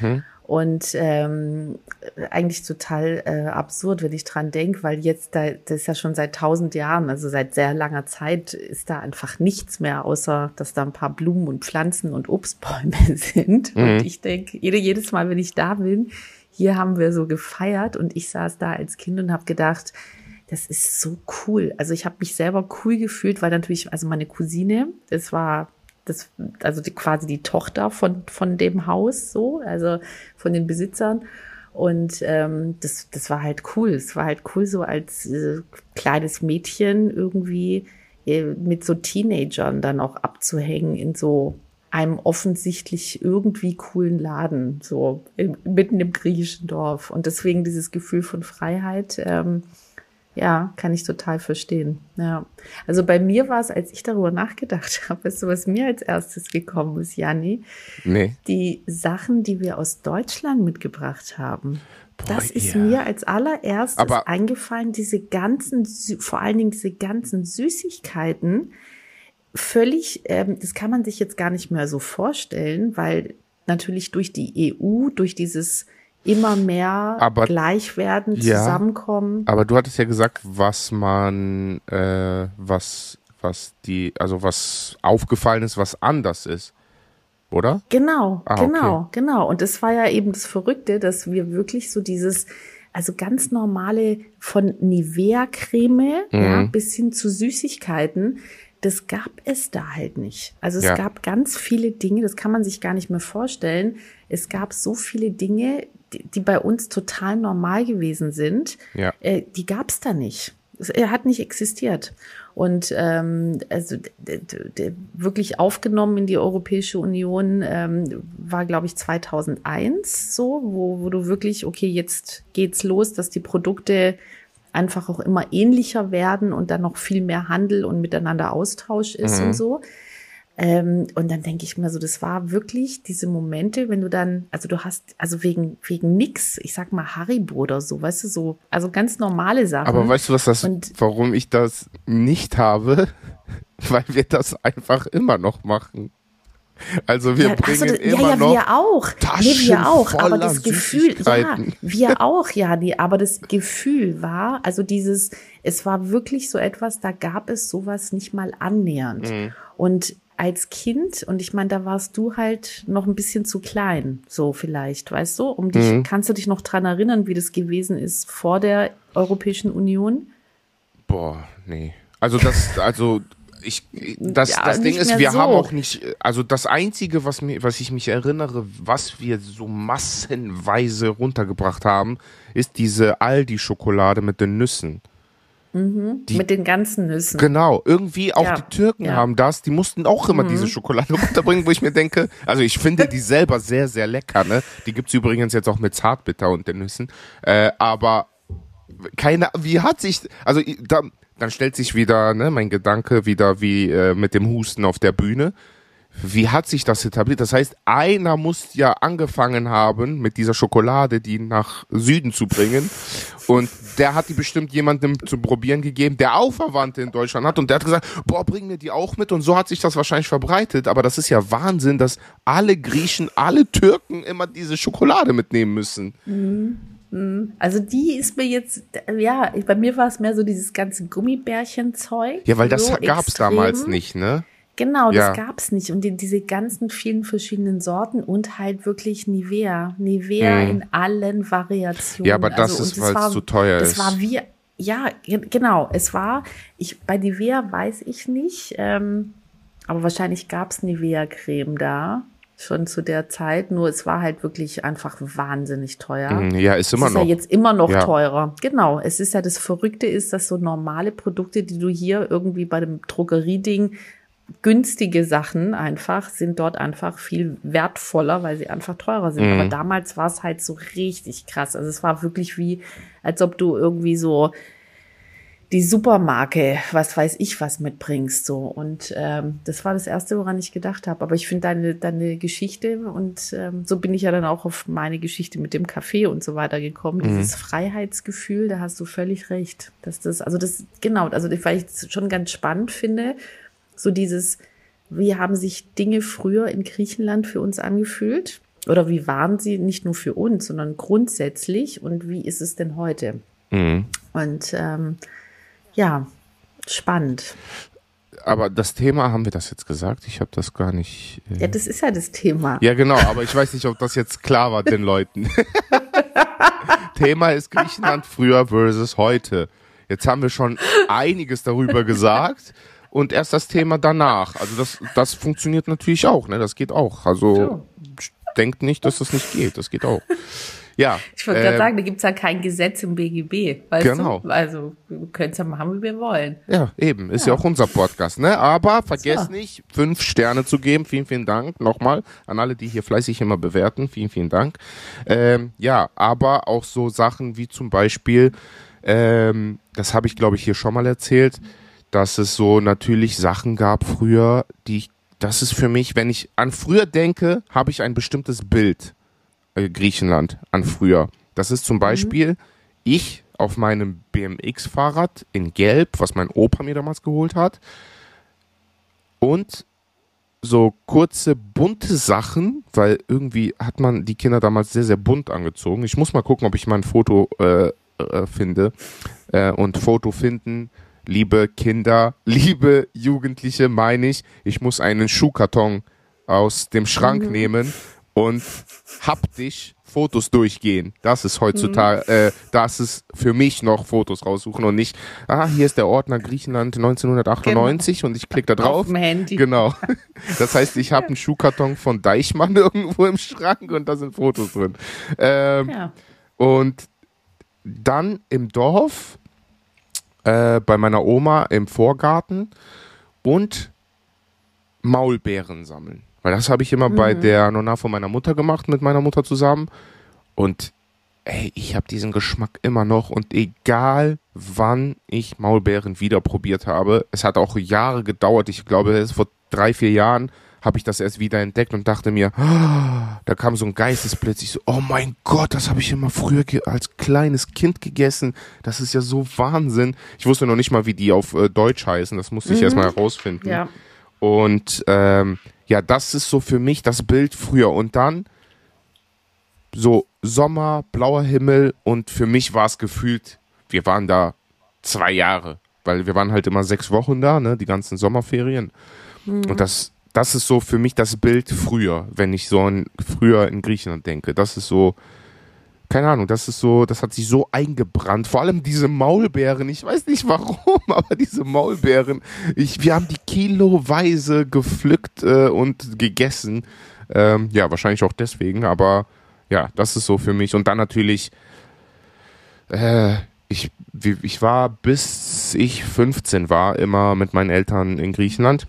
Und ähm, eigentlich total äh, absurd, wenn ich dran denke, weil jetzt, da, das ist ja schon seit tausend Jahren, also seit sehr langer Zeit, ist da einfach nichts mehr, außer dass da ein paar Blumen und Pflanzen und Obstbäume sind. Mhm. Und ich denke, jede, jedes Mal, wenn ich da bin, hier haben wir so gefeiert und ich saß da als Kind und habe gedacht, das ist so cool. Also ich habe mich selber cool gefühlt, weil natürlich, also meine Cousine, das war das, also die, quasi die Tochter von, von dem Haus, so, also von den Besitzern. Und ähm, das, das war halt cool. Es war halt cool, so als äh, kleines Mädchen irgendwie äh, mit so Teenagern dann auch abzuhängen in so einem offensichtlich irgendwie coolen Laden, so im, mitten im griechischen Dorf. Und deswegen dieses Gefühl von Freiheit, ähm, ja, kann ich total verstehen. Ja. Also bei mir war es, als ich darüber nachgedacht habe, weißt du, was mir als erstes gekommen ist, Janni? Nee. Die Sachen, die wir aus Deutschland mitgebracht haben. Boah, das ist ja. mir als allererstes Aber eingefallen, diese ganzen, vor allen Dingen diese ganzen Süßigkeiten, völlig, ähm, das kann man sich jetzt gar nicht mehr so vorstellen, weil natürlich durch die E U, durch dieses immer mehr aber, Gleichwerden, ja, zusammenkommen. Aber du hattest ja gesagt, was man, äh, was, was die, also was aufgefallen ist, was anders ist, oder? Genau, ah, genau, okay. genau. Und das war ja eben das Verrückte, dass wir wirklich so dieses, also ganz normale von Nivea-Creme, mhm. ja, bis hin zu Süßigkeiten, das gab es da halt nicht. Also es ja. gab ganz viele Dinge, das kann man sich gar nicht mehr vorstellen. Es gab so viele Dinge, die, die bei uns total normal gewesen sind, ja. äh, die gab es da nicht. Er hat nicht existiert. Und ähm, also d- d- d- wirklich aufgenommen in die Europäische Union ähm, war, glaube ich, zweitausendeins so, wo, wo du wirklich, okay, jetzt geht's los, dass die Produkte einfach auch immer ähnlicher werden und dann noch viel mehr Handel und miteinander Austausch ist mhm. und so. Ähm, und dann denke ich mir so, das war wirklich diese Momente, wenn du dann, also du hast, also wegen wegen nix, ich sag mal Haribo oder so, weißt du, so, also ganz normale Sachen. Aber weißt du, was das, und warum ich das nicht habe? Weil wir das einfach immer noch machen. Also wir ja, bringen so, immer ja, ja, noch wir auch. Taschen nee, wir auch, voller aber das Gefühl, ja, Süßigkeiten. wir auch, ja, nee, aber das Gefühl war, also dieses, es war wirklich so etwas, da gab es sowas nicht mal annähernd. Mhm. Und als Kind, und ich meine, da warst du halt noch ein bisschen zu klein, so vielleicht, weißt du, um dich, mhm. kannst du dich noch dran erinnern, wie das gewesen ist vor der Europäischen Union? Boah, nee. Also das, also ich, das, Ja, das Ding nicht ist, mehr wir so. haben auch nicht, also das Einzige, was mir, was ich mich erinnere, was wir so massenweise runtergebracht haben, ist diese Aldi-Schokolade mit den Nüssen. Mhm, Die, mit den ganzen Nüssen. Genau, irgendwie auch Ja, die Türken ja. haben das, die mussten auch immer mhm. diese Schokolade runterbringen, wo ich mir denke, also ich finde die selber sehr, sehr lecker, ne? Die gibt's übrigens jetzt auch mit Zartbitter und den Nüssen, äh, aber keine, wie hat sich, also da, dann stellt sich wieder, ne, mein Gedanke wieder wie äh, mit dem Husten auf der Bühne. Wie hat sich das etabliert? Das heißt, einer muss ja angefangen haben, mit dieser Schokolade die nach Süden zu bringen. Und der hat die bestimmt jemandem zu probieren gegeben, der auch Verwandte in Deutschland hat. Und der hat gesagt, boah, bring mir die auch mit. Und so hat sich das wahrscheinlich verbreitet. Aber das ist ja Wahnsinn, dass alle Griechen, alle Türken immer diese Schokolade mitnehmen müssen. Mhm. Also die ist mir jetzt, ja, bei mir war es mehr so dieses ganze Gummibärchen-Zeug. Ja, weil das so gab's extrem. damals nicht, ne? Genau, das ja. gab's nicht. Und die, diese ganzen vielen verschiedenen Sorten und halt wirklich Nivea. Nivea hm. in allen Variationen. Ja, aber das also, ist, weil es zu teuer das ist. Das war wie, ja, genau. Es war, ich, bei Nivea weiß ich nicht, ähm, aber wahrscheinlich gab's Nivea-Creme da. Schon zu der Zeit, nur es war halt wirklich einfach wahnsinnig teuer. Ja, ist immer es ist noch. ja jetzt immer noch ja. teurer. Genau, es ist ja das Verrückte ist, dass so normale Produkte, die du hier irgendwie bei dem Drogerieding, günstige Sachen einfach, sind dort einfach viel wertvoller, weil sie einfach teurer sind. Mhm. Aber damals war es halt so richtig krass. Also es war wirklich wie, als ob du irgendwie so die Supermarke, was weiß ich, was mitbringst, so. Und ähm, das war das Erste, woran ich gedacht habe. Aber ich finde deine, deine Geschichte und ähm, so bin ich ja dann auch auf meine Geschichte mit dem Kaffee und so weiter gekommen. Mhm. Dieses Freiheitsgefühl, da hast du völlig recht. Dass das, also das, genau, also weil ich es schon ganz spannend finde, so dieses, wie haben sich Dinge früher in Griechenland für uns angefühlt? Oder wie waren sie nicht nur für uns, sondern grundsätzlich? Und wie ist es denn heute? Mhm. Und ähm, ja, spannend. Aber das Thema, haben wir das jetzt gesagt? Ich habe das gar nicht... Äh ja, das ist ja das Thema. Ja, genau, aber ich weiß nicht, ob das jetzt klar war den Leuten. Thema ist Griechenland früher versus heute. Jetzt haben wir schon einiges darüber gesagt und erst das Thema danach. Also das, das funktioniert natürlich auch, ne? Das geht auch. Also so. Denkt nicht, dass das nicht geht. Das geht auch. Ja. Ich wollte gerade ähm, sagen, da gibt es ja kein Gesetz im B G B. Weißt Genau. du? Also, wir können es ja machen, wie wir wollen. Ja, eben. Ist ja, ja auch unser Podcast, ne? Aber vergesst so. nicht, fünf Sterne zu geben. Vielen, vielen Dank nochmal an alle, die hier fleißig immer bewerten. Vielen, vielen Dank. Ähm, ja, aber auch so Sachen wie zum Beispiel, ähm, das habe ich, glaube ich, hier schon mal erzählt, dass es so natürlich Sachen gab früher, die ich, das ist für mich, wenn ich an früher denke, habe ich ein bestimmtes Bild. Griechenland an früher. Das ist zum Beispiel mhm. ich auf meinem B M X-Fahrrad in Gelb, was mein Opa mir damals geholt hat. Und so kurze bunte Sachen, weil irgendwie hat man die Kinder damals sehr, sehr bunt angezogen. Ich muss mal gucken, ob ich mal ein Foto äh, äh, finde. Äh, und Foto finden, liebe Kinder, liebe Jugendliche, meine ich, ich muss einen Schuhkarton aus dem Schrank mhm. nehmen und haptisch Fotos durchgehen. Das ist heutzutage, mhm. äh, das ist für mich noch Fotos raussuchen und nicht, ah, hier ist der Ordner Griechenland neunzehnhundertachtundneunzig genau. und ich klicke da drauf. Auf dem Handy. Genau. Das heißt, ich habe einen Schuhkarton von Deichmann irgendwo im Schrank und da sind Fotos drin. Ähm, ja. Und dann im Dorf, äh, bei meiner Oma im Vorgarten und Maulbeeren sammeln. Weil das habe ich immer mhm. bei der Nonna von meiner Mutter gemacht, mit meiner Mutter zusammen. Und ey, ich habe diesen Geschmack immer noch. Und egal, wann ich Maulbeeren wieder probiert habe, es hat auch Jahre gedauert. Ich glaube, vor drei, vier Jahren habe ich das erst wieder entdeckt und dachte mir, oh, da kam so ein Geistesblitz. Ich so, oh mein Gott, das habe ich immer früher ge- als kleines Kind gegessen. Das ist ja so Wahnsinn. Ich wusste noch nicht mal, wie die auf äh, Deutsch heißen. Das musste ich mhm. erst mal herausfinden. Ja. Und ähm, ja, das ist so für mich das Bild früher. Und dann so Sommer, blauer Himmel und für mich war es gefühlt, wir waren da zwei Jahre, weil wir waren halt immer sechs Wochen da, ne, die ganzen Sommerferien. Mhm. Und das, das ist so für mich das Bild früher, wenn ich so an früher in Griechenland denke. Das ist so, keine Ahnung, das ist so, das hat sich so eingebrannt. Vor allem diese Maulbeeren, ich weiß nicht warum, aber diese Maulbeeren, ich, wir haben die kiloweise gepflückt äh, und gegessen. Ähm, ja, wahrscheinlich auch deswegen, aber ja, das ist so für mich. Und dann natürlich, äh, ich, ich war, bis ich fünfzehn war, immer mit meinen Eltern in Griechenland.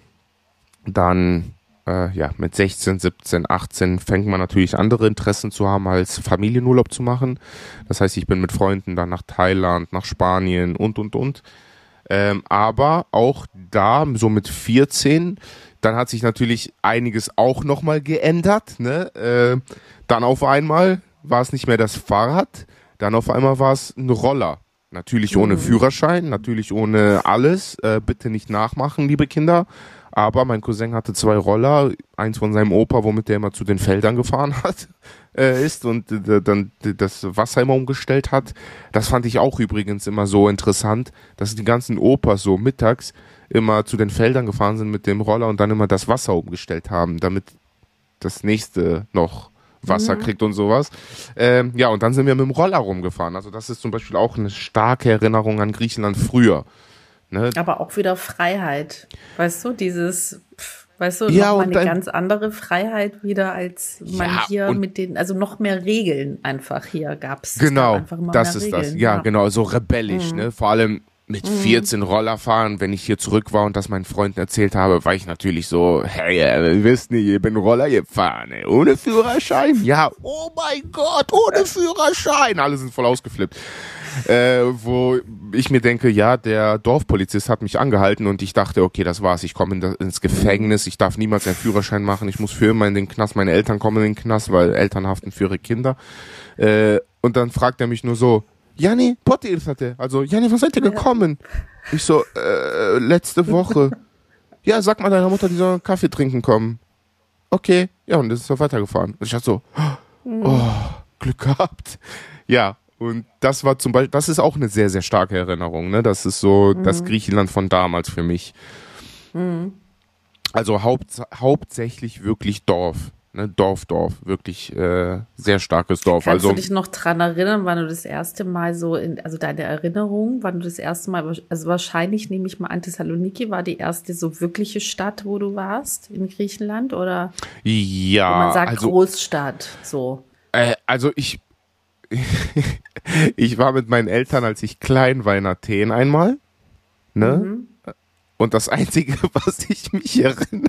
Dann Äh, ja, mit sechzehn, siebzehn, achtzehn fängt man natürlich andere Interessen zu haben, als Familienurlaub zu machen. Das heißt, ich bin mit Freunden dann nach Thailand, nach Spanien und, und, und. Ähm, aber auch da, so mit vierzehn, dann hat sich natürlich einiges auch nochmal geändert. Ne? Äh, dann auf einmal war es nicht mehr das Fahrrad, dann auf einmal war es ein Roller. Natürlich ohne Führerschein, natürlich ohne alles. Äh, bitte nicht nachmachen, liebe Kinder. Aber mein Cousin hatte zwei Roller, eins von seinem Opa, womit der immer zu den Feldern gefahren hat, äh, ist und äh, dann das Wasser immer umgestellt hat. Das fand ich auch übrigens immer so interessant, dass die ganzen Opas so mittags immer zu den Feldern gefahren sind mit dem Roller und dann immer das Wasser umgestellt haben, damit das nächste noch Wasser mhm. kriegt und sowas. Ähm, ja, und dann sind wir mit dem Roller rumgefahren. Also das ist zum Beispiel auch eine starke Erinnerung an Griechenland früher. Ne? Aber auch wieder Freiheit. Weißt du, dieses, weißt du, ja, noch mal und eine dann, ganz andere Freiheit wieder, als man ja, hier mit den, also noch mehr Regeln einfach hier gab es. Genau, einfach immer das mehr ist Regeln. das. Ja, ja, genau, so rebellisch, mhm. ne? Vor allem mit vierzehn Roller fahren, wenn ich hier zurück war und das meinen Freunden erzählt habe, war ich natürlich so, hey, ihr wisst nicht, ich bin Roller gefahren, ey, ohne Führerschein. Ja, oh mein Gott, ohne Führerschein. Alle sind voll ausgeflippt. Äh, wo ich mir denke, ja, der Dorfpolizist hat mich angehalten und ich dachte, okay, das war's, ich komme in das, ins Gefängnis, ich darf niemals einen Führerschein machen, ich muss für immer in den Knast, meine Eltern kommen in den Knast, weil Eltern haften für ihre Kinder. Äh, und dann fragt er mich nur so, Jani, Potti hatte, also Jani, wann seid ihr gekommen? Ich so, äh, letzte Woche. Ja, sag mal deiner Mutter, die soll einen Kaffee trinken kommen. Okay, ja, und das ist so weitergefahren. Und ich dachte so, oh, Glück gehabt. Ja, und das war zum Beispiel, das ist auch eine sehr, sehr starke Erinnerung, ne? Das ist so mhm. das Griechenland von damals für mich. Mhm. Also haupt, hauptsächlich wirklich Dorf, ne? Dorf, Dorf, wirklich äh, sehr starkes Dorf. Kannst also, du dich noch dran erinnern, wann du das erste Mal so, in, also deine Erinnerung, wann du das erste Mal, also wahrscheinlich nehme ich mal an, Thessaloniki war die erste so wirkliche Stadt, wo du warst in Griechenland, oder? Ja. Wo man sagt also, Großstadt, so. Äh, also ich ich war mit meinen Eltern, als ich klein war, in Athen einmal. Ne? Mhm. Und das Einzige, was ich mich erinnere,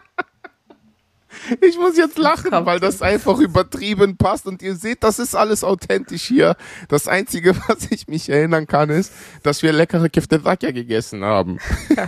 ich muss jetzt lachen, weil das einfach übertrieben passt und ihr seht, das ist alles authentisch hier. Das Einzige, was ich mich erinnern kann, ist, dass wir leckere Keftevakia gegessen haben.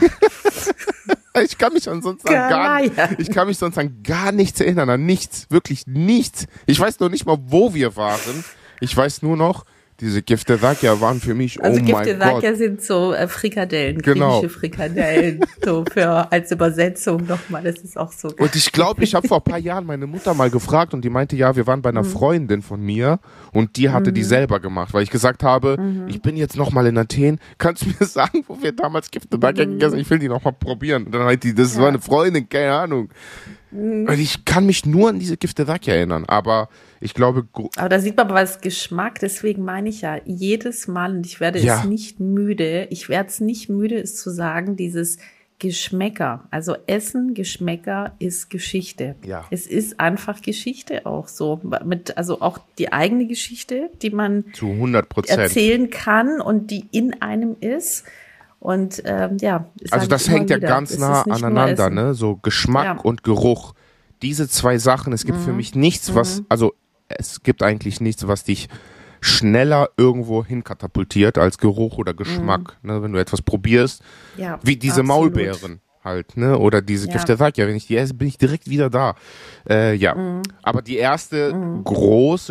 Ich kann mich ansonsten an gar, ich kann mich sonst an gar nichts erinnern, an nichts, wirklich nichts. Ich weiß noch nicht mal, wo wir waren. Ich weiß nur noch, diese Keftevakia waren für mich, also oh mein Gott. Also Keftevakia sind so äh, Frikadellen, genau. griechische Frikadellen, so für als Übersetzung nochmal, das ist auch so. Und ich glaube, ich habe vor ein paar Jahren meine Mutter mal gefragt und die meinte, ja, wir waren bei einer mhm. Freundin von mir und die hatte mhm. die selber gemacht, weil ich gesagt habe, mhm. ich bin jetzt nochmal in Athen, kannst du mir sagen, wo wir damals Keftevakia mhm. gegessen haben? Ich will die nochmal probieren. Und dann meinte die, das ja. war eine Freundin, keine Ahnung. Mhm. Und ich kann mich nur an diese Keftevakia erinnern, aber ich glaube... Aber da sieht man aber das Geschmack, deswegen meine ich ja, jedes Mal, und ich werde ja. es nicht müde, ich werde es nicht müde, es zu sagen, dieses Geschmäcker, also Essen, Geschmäcker ist Geschichte. Ja. Es ist einfach Geschichte auch so, mit, also auch die eigene Geschichte, die man zu hundert Prozent erzählen kann und die in einem ist. Und ähm, ja, also das hängt ja ganz nah aneinander, ne? So Geschmack ja. und Geruch. Diese zwei Sachen, es gibt mhm. für mich nichts, was, also es gibt eigentlich nichts, was dich schneller irgendwo hinkatapultiert als Geruch oder Geschmack. Mhm. Ne? Wenn du etwas probierst, ja, wie diese absolut. Maulbeeren halt, ne? Oder diese ja. Keftevakia, wenn ich die esse, bin ich direkt wieder da. Äh, ja, mhm. aber die erste mhm. große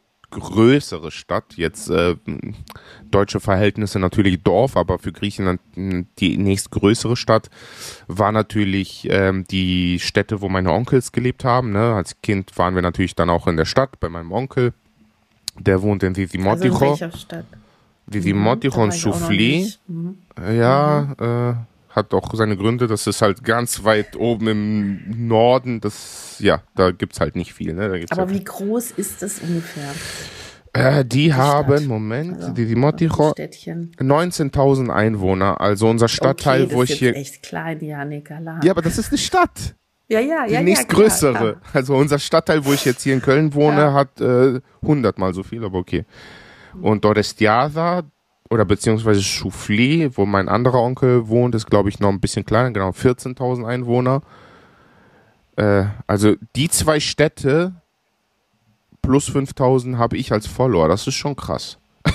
größere Stadt, jetzt äh, deutsche Verhältnisse natürlich Dorf, aber für Griechenland die nächstgrößere Stadt, war natürlich ähm, die Stätte, wo meine Onkels gelebt haben. Ne? Als Kind waren wir natürlich dann auch in der Stadt bei meinem Onkel, der wohnt in Didymotiko. Also in welcher Stadt? Didymotiko mhm, und Choufli. Mhm. Ja, mhm. äh, hat auch seine Gründe, das ist halt ganz weit oben im Norden, das, ja, da gibt's halt nicht viel. Ne? Da gibt's Aber halt wie groß ist das ungefähr? Äh, die, die haben, Stadt. Moment, also, die Didymotiko, neunzehntausend Einwohner, also unser Stadtteil, okay, wo ich hier... Das ist echt klein, Janik, allein. Ja, aber das ist eine Stadt. Ja, ja, die ja. Die nächstgrößere. Ja, klar. Also unser Stadtteil, wo ich jetzt hier in Köln wohne, ja. hat äh, hundertmal so viel, aber okay. Und Orestiada, oder beziehungsweise Choufli, wo mein anderer Onkel wohnt, ist, glaube ich, noch ein bisschen kleiner, genau, vierzehntausend Einwohner. Äh, also die zwei Städte plus fünftausend habe ich als Follower, das ist schon krass.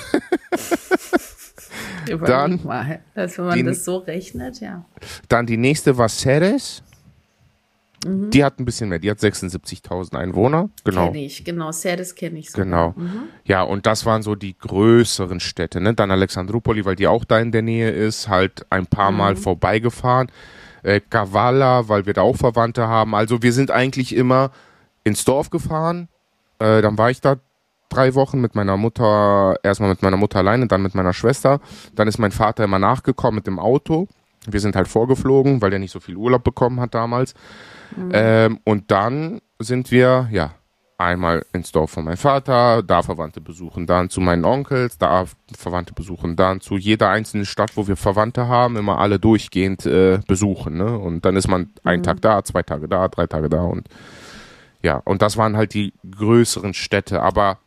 Dann, mal, dass wenn man die, das so rechnet, ja. Dann die nächste war Ceres. Mhm. Die hat ein bisschen mehr, die hat sechsundsiebzigtausend Einwohner. Genau. Kenn ich, genau, Ceres kenne ich sogar. Genau. Mhm. Ja, und das waren so die größeren Städte, ne? Dann Alexandroupoli, weil die auch da in der Nähe ist, halt ein paar mhm. Mal vorbeigefahren. Äh, Kavala, weil wir da auch Verwandte haben. Also wir sind eigentlich immer ins Dorf gefahren. Äh, dann war ich da drei Wochen mit meiner Mutter, erstmal mit meiner Mutter alleine, dann mit meiner Schwester. Dann ist mein Vater immer nachgekommen mit dem Auto. Wir sind halt vorgeflogen, weil er nicht so viel Urlaub bekommen hat damals. Mhm. Ähm, und dann sind wir, ja, einmal ins Dorf von meinem Vater, da Verwandte besuchen, dann zu meinen Onkels, da Verwandte besuchen, dann zu jeder einzelnen Stadt, wo wir Verwandte haben, immer alle durchgehend äh, besuchen. Ne? Und dann ist man mhm. einen Tag da, zwei Tage da, drei Tage da und ja, und das waren halt die größeren Städte. Aber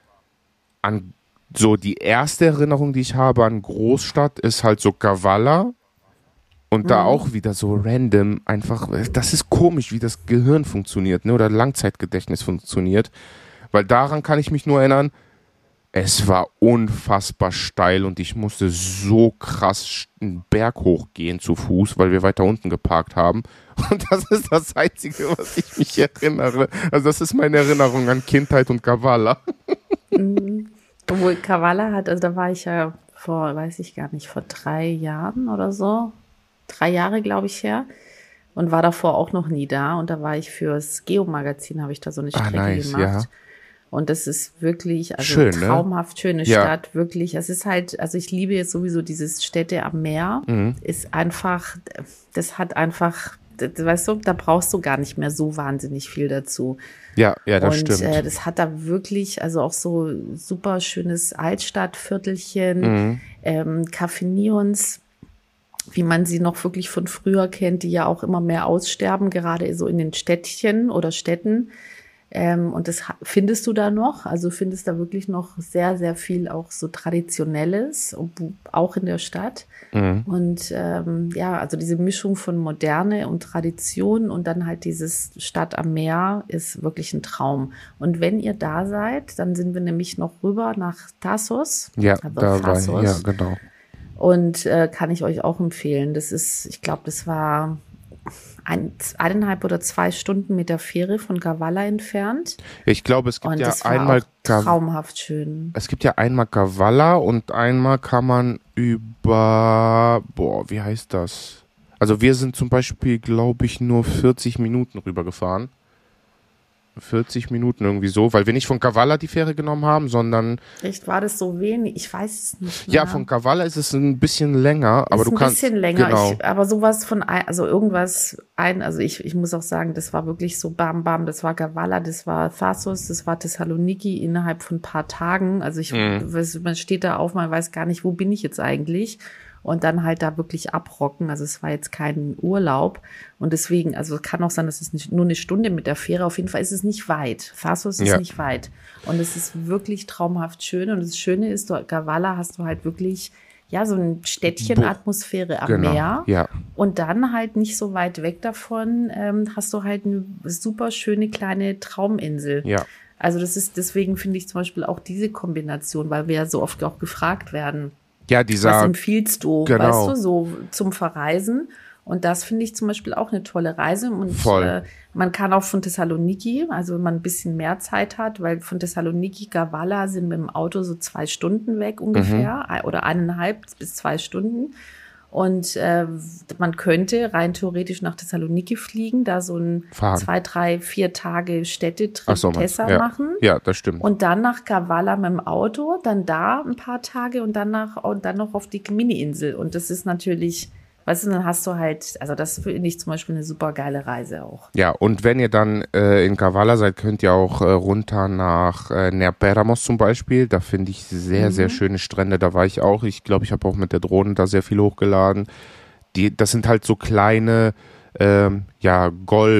an so die erste Erinnerung, die ich habe an Großstadt, ist halt so Kavala. Und mhm. da auch wieder so random, einfach, das ist komisch, wie das Gehirn funktioniert, ne, oder Langzeitgedächtnis funktioniert, weil daran kann ich mich nur erinnern, es war unfassbar steil und ich musste so krass einen Berg hochgehen zu Fuß, weil wir weiter unten geparkt haben. Und das ist das Einzige, was ich mich erinnere. Also das ist meine Erinnerung an Kindheit und Kavala. Mhm. Obwohl Kavala hat, also da war ich ja vor, weiß ich gar nicht, vor drei Jahren oder so. Drei Jahre, glaube ich, her. Und war davor auch noch nie da. Und da war ich fürs Geo-Magazin, habe ich da so eine Strecke ah, nice, gemacht. Ja. Und das ist wirklich, also Schön, traumhaft ne? schöne ja. Stadt, wirklich. Es ist halt, also ich liebe jetzt sowieso dieses Städte am Meer. Mhm. Ist einfach, das hat einfach, das, weißt du, da brauchst du gar nicht mehr so wahnsinnig viel dazu. Ja, ja, das und, stimmt. Und äh, das hat da wirklich, also auch so super schönes Altstadtviertelchen, mhm. ähm, Café Nions, wie man sie noch wirklich von früher kennt, die ja auch immer mehr aussterben, gerade so in den Städtchen oder Städten. Ähm, und das ha- findest du da noch. Also findest da wirklich noch sehr, sehr viel auch so Traditionelles, ob- auch in der Stadt. Mhm. Und ähm, ja, also diese Mischung von Moderne und Tradition und dann halt dieses Stadt am Meer ist wirklich ein Traum. Und wenn ihr da seid, dann sind wir nämlich noch rüber nach Thasos, Ja, also da war, ja, Thasos. genau. Und äh, kann ich euch auch empfehlen. Das ist, ich glaube, das war ein, eineinhalb oder zwei Stunden mit der Fähre von Kavala entfernt. Ich glaube, es gibt Und ja das war einmal auch Kav- traumhaft schön. es gibt ja einmal Kavala und einmal kann man über, boah, wie heißt das? Also wir sind zum Beispiel, glaube ich, nur vierzig Minuten rübergefahren. vierzig Minuten irgendwie so, weil wir nicht von Kavala die Fähre genommen haben, sondern Echt, war das so wenig? Ich weiß es nicht mehr. ja, von Kavala ist es ein bisschen länger, aber ist du ein kannst bisschen länger, genau. ich, aber sowas von, ein, also irgendwas ein, also ich, ich muss auch sagen, das war wirklich so bam bam, das war Kavala, das war Thasos, das war Thessaloniki innerhalb von ein paar Tagen. Also ich, Mhm. weiß, man steht da auf, man weiß gar nicht, wo bin ich jetzt eigentlich? Und dann halt da wirklich abrocken. Also es war jetzt kein Urlaub. Und deswegen, also es kann auch sein, dass es nicht, nur eine Stunde mit der Fähre, auf jeden Fall ist es nicht weit. Thasos ist Ja. nicht weit. Und es ist wirklich traumhaft schön. Und das Schöne ist, du, Kavala hast du halt wirklich, ja, so ein Städtchen-Atmosphäre am Genau, Meer. ja. Und dann halt nicht so weit weg davon ähm, hast du halt eine super schöne kleine Trauminsel. Ja. Also das ist, deswegen finde ich zum Beispiel auch diese Kombination, weil wir ja so oft auch gefragt werden, Ja, was dieser, empfiehlst du, genau. weißt du, so zum Verreisen? Und das finde ich zum Beispiel auch eine tolle Reise. Und Voll. Äh, man kann auch von Thessaloniki, also wenn man ein bisschen mehr Zeit hat, weil von Thessaloniki, Kavala sind mit dem Auto so zwei Stunden weg ungefähr, Mhm. oder eineinhalb bis zwei Stunden. Und äh, man könnte rein theoretisch nach Thessaloniki fliegen, da so ein Fahren. zwei, drei, vier Tage Städtetrip Ach so, meinst du, Tessa ja. machen. Ja, das stimmt. Und dann nach Kavala mit dem Auto, dann da ein paar Tage und dann nach, und dann noch auf die Mini-Insel. Und das ist natürlich, weißt du, dann hast du halt, also das finde ich zum Beispiel eine super geile Reise auch. Ja, und wenn ihr dann äh, in Kavala seid, könnt ihr auch äh, runter nach äh, Nerperamos zum Beispiel. Da finde ich sehr, sehr schöne Strände. Da war ich auch. Ich glaube, ich habe auch mit der Drohne da sehr viel hochgeladen. Die, das sind halt so kleine, ähm, ja,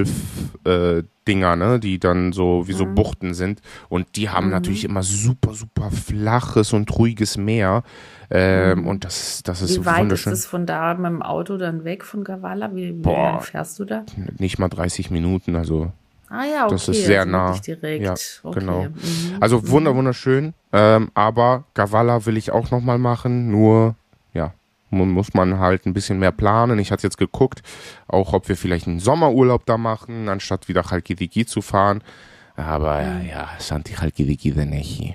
Golf-Dinger, ne, die dann so wie so Buchten sind. Und die haben natürlich immer super, super flaches und ruhiges Meer. Ähm, Und das, das ist Wie weit wunderschön. ist es von da mit dem Auto dann weg von Kavala? Wie, wie Boah. lang fährst du da? Nicht mal dreißig Minuten, also Ah ja, okay. das ist sehr also nah. wirklich direkt. Ja, okay. genau. Mhm. Also wunder, wunderschön. Ähm, aber Kavala will ich auch nochmal machen. Nur, ja, mu- muss man halt ein bisschen mehr planen. Ich hatte jetzt geguckt, auch ob wir vielleicht einen Sommerurlaub da machen, anstatt wieder Chalkidiki zu fahren. Aber ja, ja, Santi Chalkidiki de Nechi.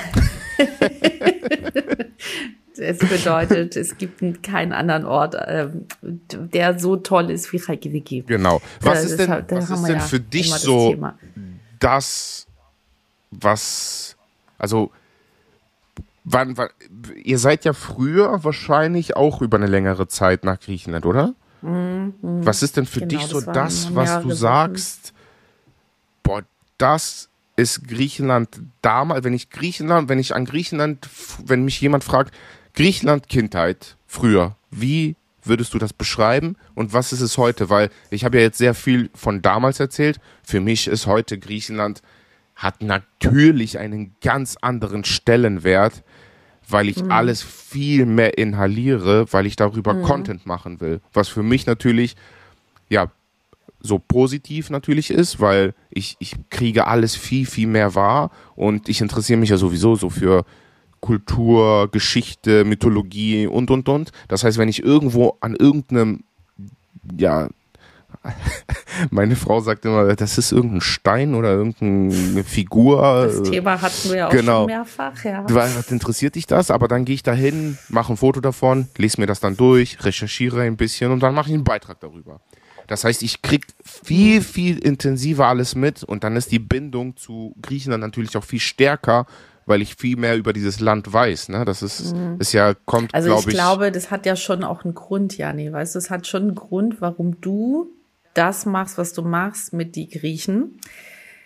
Es bedeutet, es gibt keinen anderen Ort, ähm, der so toll ist wie Reykjavik. Genau. Was Da- ist das denn, ha- da was haben ist wir denn ja für dich immer das so Thema. das, was, also, wann, wann, ihr seid ja früher wahrscheinlich auch über eine längere Zeit nach Griechenland, oder? Was ist denn für Genau, dich so das waren das, was mehrere du Wochen. sagst, boah, das ist Griechenland damals, wenn ich Griechenland, wenn ich an Griechenland, f- wenn mich jemand fragt, Griechenland Kindheit, früher, wie würdest du das beschreiben und was ist es heute? Weil ich habe ja jetzt sehr viel von damals erzählt. Für mich ist heute Griechenland, hat natürlich einen ganz anderen Stellenwert, weil ich alles viel mehr inhaliere, weil ich darüber Content machen will. Was für mich natürlich, ja, so positiv natürlich ist, weil ich, ich kriege alles viel, viel mehr wahr und ich interessiere mich ja sowieso so für Kultur, Geschichte, Mythologie und, und, und. Das heißt, wenn ich irgendwo an irgendeinem, ja, meine Frau sagt immer, das ist irgendein Stein oder irgendeine Figur. Das Thema hatten wir ja auch genau. schon mehrfach, ja. Was interessiert dich das? Aber dann gehe ich da hin, mache ein Foto davon, lese mir das dann durch, recherchiere ein bisschen und dann mache ich einen Beitrag darüber. Das heißt, ich krieg viel, viel intensiver alles mit und dann ist die Bindung zu Griechenland natürlich auch viel stärker, weil ich viel mehr über dieses Land weiß. Ne? Das ist, ist ja, kommt, Also glaube ich ich. glaube, das hat ja schon auch einen Grund, Jani, weißt du, es hat schon einen Grund, warum du das machst, was du machst mit die Griechen.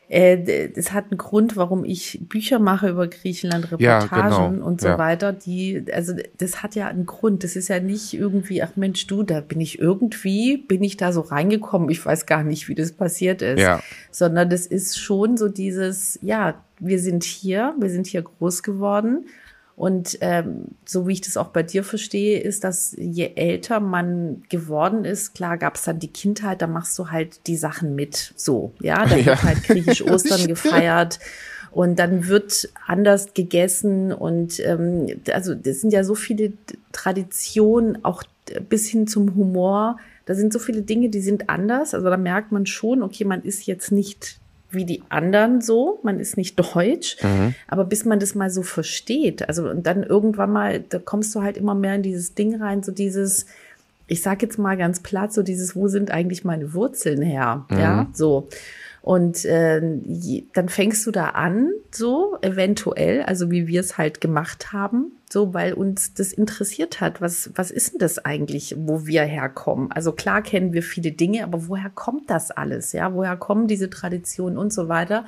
Äh, es hat einen Grund, warum ich Bücher mache über Griechenland, Reportagen Ja, genau. und so Ja. weiter. Die, also das hat ja einen Grund. Das ist ja nicht irgendwie, ach Mensch, du, da bin ich irgendwie, bin ich da so reingekommen. Ich weiß gar nicht, wie das passiert ist. Ja. Sondern das ist schon so dieses, ja, wir sind hier, wir sind hier groß geworden. Und ähm, so wie ich das auch bei dir verstehe, ist, dass je älter man geworden ist, klar gab es dann die Kindheit, da machst du halt die Sachen mit, so, ja, dann Ja. wird halt griechisch Ostern gefeiert und dann wird anders gegessen und ähm, also das sind ja so viele Traditionen, auch bis hin zum Humor, da sind so viele Dinge, die sind anders, also da merkt man schon, okay, man ist jetzt nicht wie die anderen so, man ist nicht deutsch, Mhm. aber bis man das mal so versteht, also und dann irgendwann mal, da kommst du halt immer mehr in dieses Ding rein, so dieses, ich sag jetzt mal ganz platt, so dieses, wo sind eigentlich meine Wurzeln her, Mhm. ja, so. Und äh, je, dann fängst du da an, so eventuell, also wie wir es halt gemacht haben, so weil uns das interessiert hat. Was was ist denn das eigentlich, wo wir herkommen? Also klar kennen wir viele Dinge, aber woher kommt das alles? Ja, woher kommen diese Traditionen und so weiter?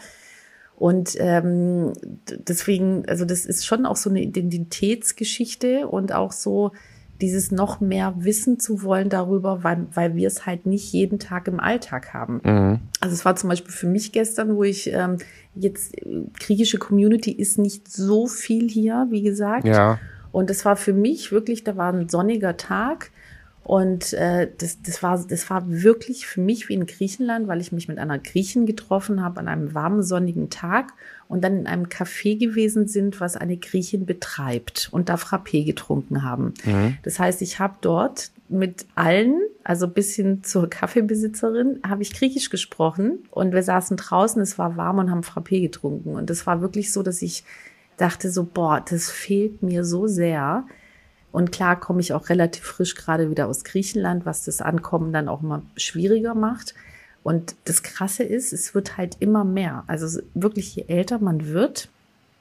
Und ähm, deswegen, also das ist schon auch so eine Identitätsgeschichte und auch so dieses noch mehr wissen zu wollen darüber, weil, weil wir es halt nicht jeden Tag im Alltag haben. Mhm. Also es war zum Beispiel für mich gestern, wo ich ähm, jetzt, äh, griechische Community ist nicht so viel hier, wie gesagt. Ja. Und das war für mich wirklich, da war ein sonniger Tag und äh, das, das, war, das war wirklich für mich wie in Griechenland, weil ich mich mit einer Griechin getroffen habe an einem warmen, sonnigen Tag und dann in einem Café gewesen sind, was eine Griechin betreibt und da Frappé getrunken haben. Mhm. Das heißt, ich habe dort mit allen, also bis hin zur Kaffeebesitzerin, habe ich Griechisch gesprochen und wir saßen draußen, es war warm und haben Frappé getrunken. Und das war wirklich so, dass ich dachte so, boah, das fehlt mir so sehr. Und klar komme ich auch relativ frisch gerade wieder aus Griechenland, was das Ankommen dann auch immer schwieriger macht. Und das Krasse ist, es wird halt immer mehr. Also wirklich, je älter man wird,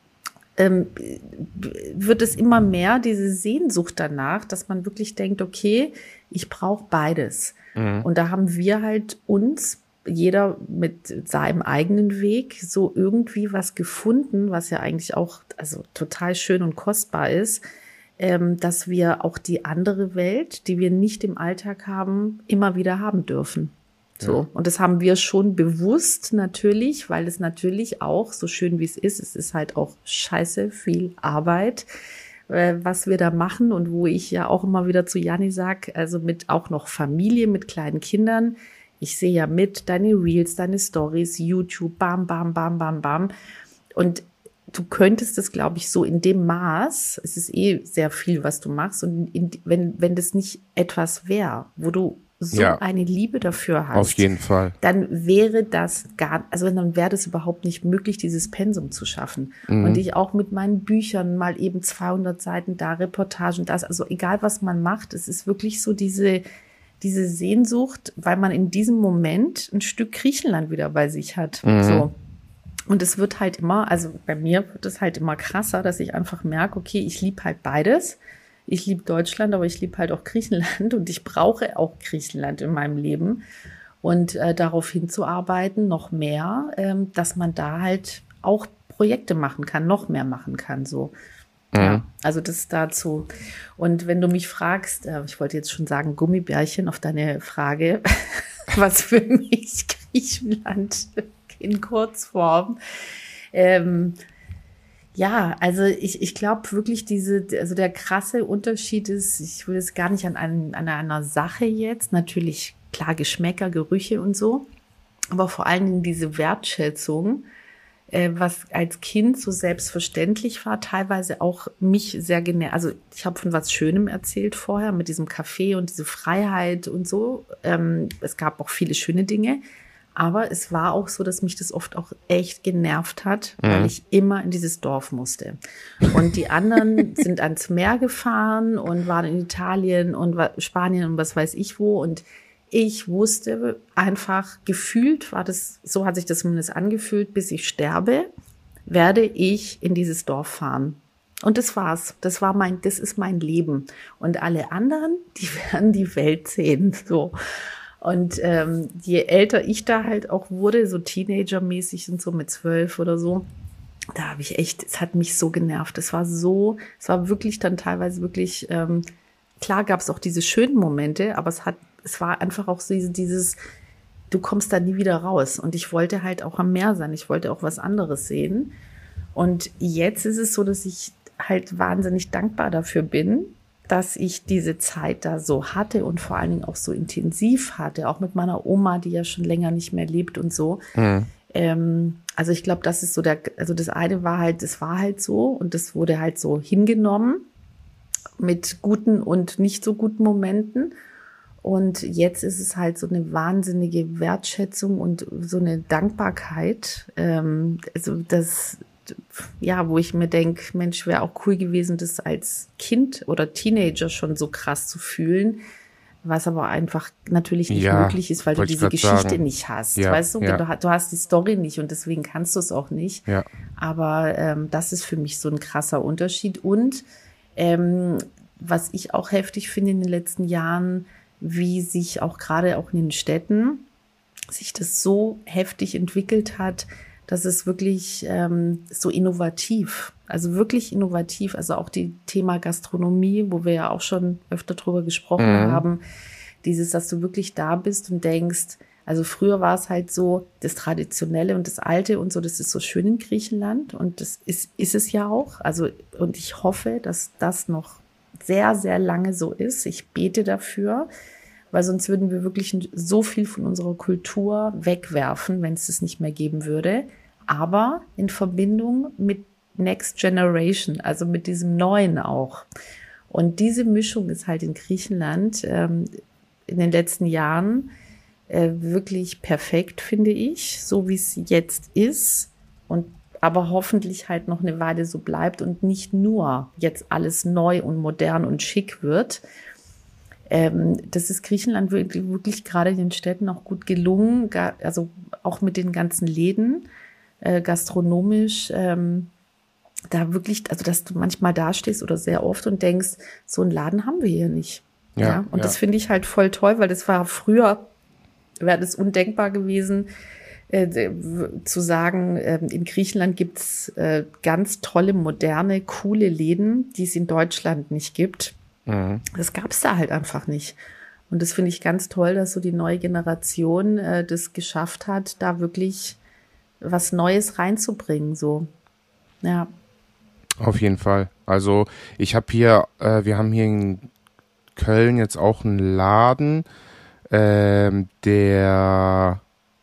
ähm, wird es immer mehr, diese Sehnsucht danach, dass man wirklich denkt, okay, ich brauche beides. Mhm. Und da haben wir halt uns, jeder mit seinem eigenen Weg, so irgendwie was gefunden, was ja eigentlich auch also total schön und kostbar ist, ähm, dass wir auch die andere Welt, die wir nicht im Alltag haben, immer wieder haben dürfen. So. Ja. Und das haben wir schon bewusst natürlich, weil es natürlich auch, so schön wie es ist, es ist halt auch scheiße viel Arbeit, äh, was wir da machen und wo ich ja auch immer wieder zu Janni sag, also mit auch noch Familie, mit kleinen Kindern. Ich sehe ja mit deine Reels, deine Stories, YouTube, bam, bam, bam, bam, bam. Und du könntest es, glaube ich, so in dem Maß, es ist eh sehr viel, was du machst, und in, wenn, wenn das nicht etwas wäre, wo du so Ja. eine Liebe dafür hast, Auf jeden Fall. dann wäre das gar, also dann wäre das überhaupt nicht möglich, dieses Pensum zu schaffen. Mhm. Und ich auch mit meinen Büchern mal eben zweihundert Seiten da, Reportagen, das, also egal was man macht, es ist wirklich so diese, diese Sehnsucht, weil man in diesem Moment ein Stück Griechenland wieder bei sich hat, Mhm. so. Und es wird halt immer, also bei mir wird es halt immer krasser, dass ich einfach merke, okay, ich liebe halt beides. Ich liebe Deutschland, aber ich liebe halt auch Griechenland und ich brauche auch Griechenland in meinem Leben. Und äh, darauf hinzuarbeiten, noch mehr, ähm, dass man da halt auch Projekte machen kann, noch mehr machen kann, so. Mhm. Ja, also das dazu. Und wenn du mich fragst, äh, ich wollte jetzt schon sagen, Gummibärchen auf deine Frage, was für mich Griechenland in Kurzform. Ähm, ja, also ich, ich glaube wirklich diese, also der krasse Unterschied ist, ich will es gar nicht an, einem, an einer Sache jetzt, natürlich klar Geschmäcker, Gerüche und so, aber vor allen Dingen diese Wertschätzung, äh, was als Kind so selbstverständlich war, teilweise auch mich sehr genervt. Also ich habe von was Schönem erzählt vorher mit diesem Café und diese Freiheit und so. Ähm, es gab auch viele schöne Dinge. Aber es war auch so, dass mich das oft auch echt genervt hat, mhm. weil ich immer in dieses Dorf musste. Und die anderen sind ans Meer gefahren und waren in Italien und Spanien und was weiß ich wo. Und ich wusste einfach, gefühlt war das, so hat sich das zumindest angefühlt, bis ich sterbe, werde ich in dieses Dorf fahren. Und das war's. Das war mein, das ist mein Leben. Und alle anderen, die werden die Welt sehen, so. Und ähm, je älter ich da halt auch wurde, so Teenager-mäßig und so mit zwölf oder so, da habe ich echt, es hat mich so genervt. Es war so, es war wirklich dann teilweise wirklich, ähm, klar gab es auch diese schönen Momente, aber es hat, es war einfach auch so dieses, dieses, du kommst da nie wieder raus. Und ich wollte halt auch am Meer sein. Ich wollte auch was anderes sehen. Und jetzt ist es so, dass ich halt wahnsinnig dankbar dafür bin, dass ich diese Zeit da so hatte und vor allen Dingen auch so intensiv hatte, auch mit meiner Oma, die ja schon länger nicht mehr lebt und so. Mhm. Ähm, also ich glaube, das ist so der, also das eine war halt, das war halt so und das wurde halt so hingenommen mit guten und nicht so guten Momenten. Und jetzt ist es halt so eine wahnsinnige Wertschätzung und so eine Dankbarkeit, ähm, also das, ja, wo ich mir denke, Mensch, wäre auch cool gewesen, das als Kind oder Teenager schon so krass zu fühlen, was aber einfach natürlich nicht ja, möglich ist, weil du diese Geschichte sagen. nicht hast, ja, weißt du? Ja. du? Du hast die Story nicht und deswegen kannst du es auch nicht. Ja. Aber ähm, das ist für mich so ein krasser Unterschied. Und ähm, was ich auch heftig finde in den letzten Jahren, wie sich auch gerade auch in den Städten sich das so heftig entwickelt hat, dass es wirklich ähm, so innovativ, also wirklich innovativ, also auch die Thema Gastronomie, wo wir ja auch schon öfter drüber gesprochen mhm. haben, dieses, dass du wirklich da bist und denkst, also früher war es halt so, das Traditionelle und das Alte und so, das ist so schön in Griechenland und das ist, ist es ja auch, also und ich hoffe, dass das noch sehr, sehr lange so ist. Ich bete dafür, weil sonst würden wir wirklich so viel von unserer Kultur wegwerfen, wenn es das nicht mehr geben würde. Aber in Verbindung mit Next Generation, also mit diesem Neuen auch. Und diese Mischung ist halt in Griechenland ähm, in den letzten Jahren äh, wirklich perfekt, finde ich, so wie es jetzt ist. Und aber hoffentlich halt noch eine Weile so bleibt und nicht nur jetzt alles neu und modern und schick wird. Ähm, das ist Griechenland wirklich, wirklich gerade in den Städten auch gut gelungen, gar, also auch mit den ganzen Läden, äh, gastronomisch, ähm, da wirklich, also dass du manchmal dastehst oder sehr oft und denkst, so einen Laden haben wir hier nicht. Ja, ja? Und ja. Das finde ich halt voll toll, weil das war früher, wäre das undenkbar gewesen, Äh, zu sagen, äh, in Griechenland gibt's äh, ganz tolle, moderne, coole Läden, die es in Deutschland nicht gibt. Mhm. Das gab's da halt einfach nicht. Und das finde ich ganz toll, dass so die neue Generation äh, das geschafft hat, da wirklich was Neues reinzubringen. So, ja. Auf jeden Fall. Also ich habe hier, äh, wir haben hier in Köln jetzt auch einen Laden, ähm, der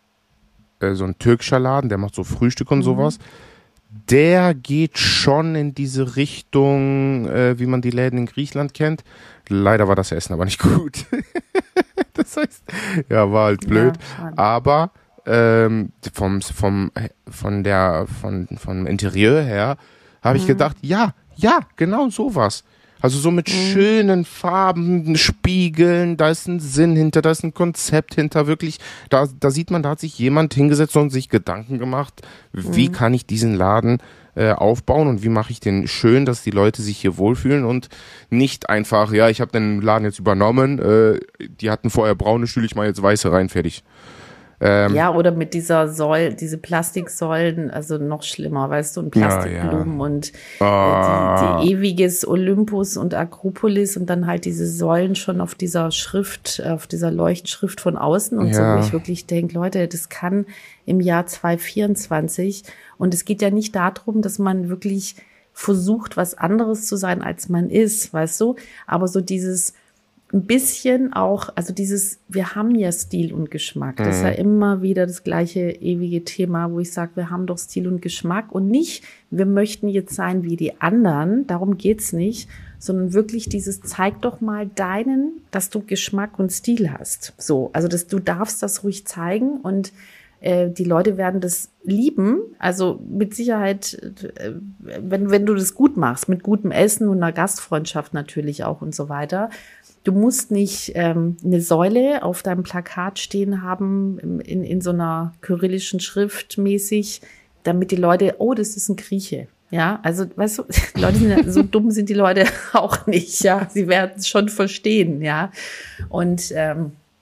so ein türkischer Laden, der macht so Frühstück und mhm. sowas. Der geht schon in diese Richtung, äh, wie man die Läden in Griechenland kennt. Leider war das Essen aber nicht gut. Das heißt, ja, war halt blöd. Ja, aber ähm, vom, vom, von der, von, vom Interieur her habe mhm. ich gedacht, ja, ja, genau sowas. Also so mit mhm. schönen Farben, Spiegeln, da ist ein Sinn hinter, da ist ein Konzept hinter, wirklich, da, da sieht man, da hat sich jemand hingesetzt und sich Gedanken gemacht, wie mhm. kann ich diesen Laden äh, aufbauen und wie mache ich den schön, dass die Leute sich hier wohlfühlen und nicht einfach, ja, ich habe den Laden jetzt übernommen, äh, die hatten vorher braune Stühle, ich mache jetzt weiße rein, fertig. Ähm, ja, oder mit dieser Säule, diese Plastiksäulen, also noch schlimmer, weißt du, und Plastikblumen ja, ja. und oh. äh, die, die ewiges Olympus und Akropolis und dann halt diese Säulen schon auf dieser Schrift, auf dieser Leuchtschrift von außen und ja. so, wo ich wirklich denke, Leute, das kann im Jahr zwanzig vierundzwanzig und es geht ja nicht darum, dass man wirklich versucht, was anderes zu sein, als man ist, weißt du, aber so dieses ein bisschen auch, also dieses, wir haben ja Stil und Geschmack. Das ist ja immer wieder das gleiche ewige Thema, wo ich sage, wir haben doch Stil und Geschmack und nicht, wir möchten jetzt sein wie die anderen, darum geht's nicht, sondern wirklich dieses, zeig doch mal deinen, dass du Geschmack und Stil hast. So, also dass du darfst das ruhig zeigen und äh, die Leute werden das lieben, also mit Sicherheit, äh, wenn, wenn du das gut machst, mit gutem Essen und einer Gastfreundschaft natürlich auch und so weiter. Du musst nicht ähm, eine Säule auf deinem Plakat stehen haben, in, in so einer kyrillischen Schrift mäßig, damit die Leute, oh, das ist ein Grieche. Ja, also, weißt du, die Leute sind ja, so dumm sind die Leute auch nicht, ja. Sie werden es schon verstehen, ja. Und ähm,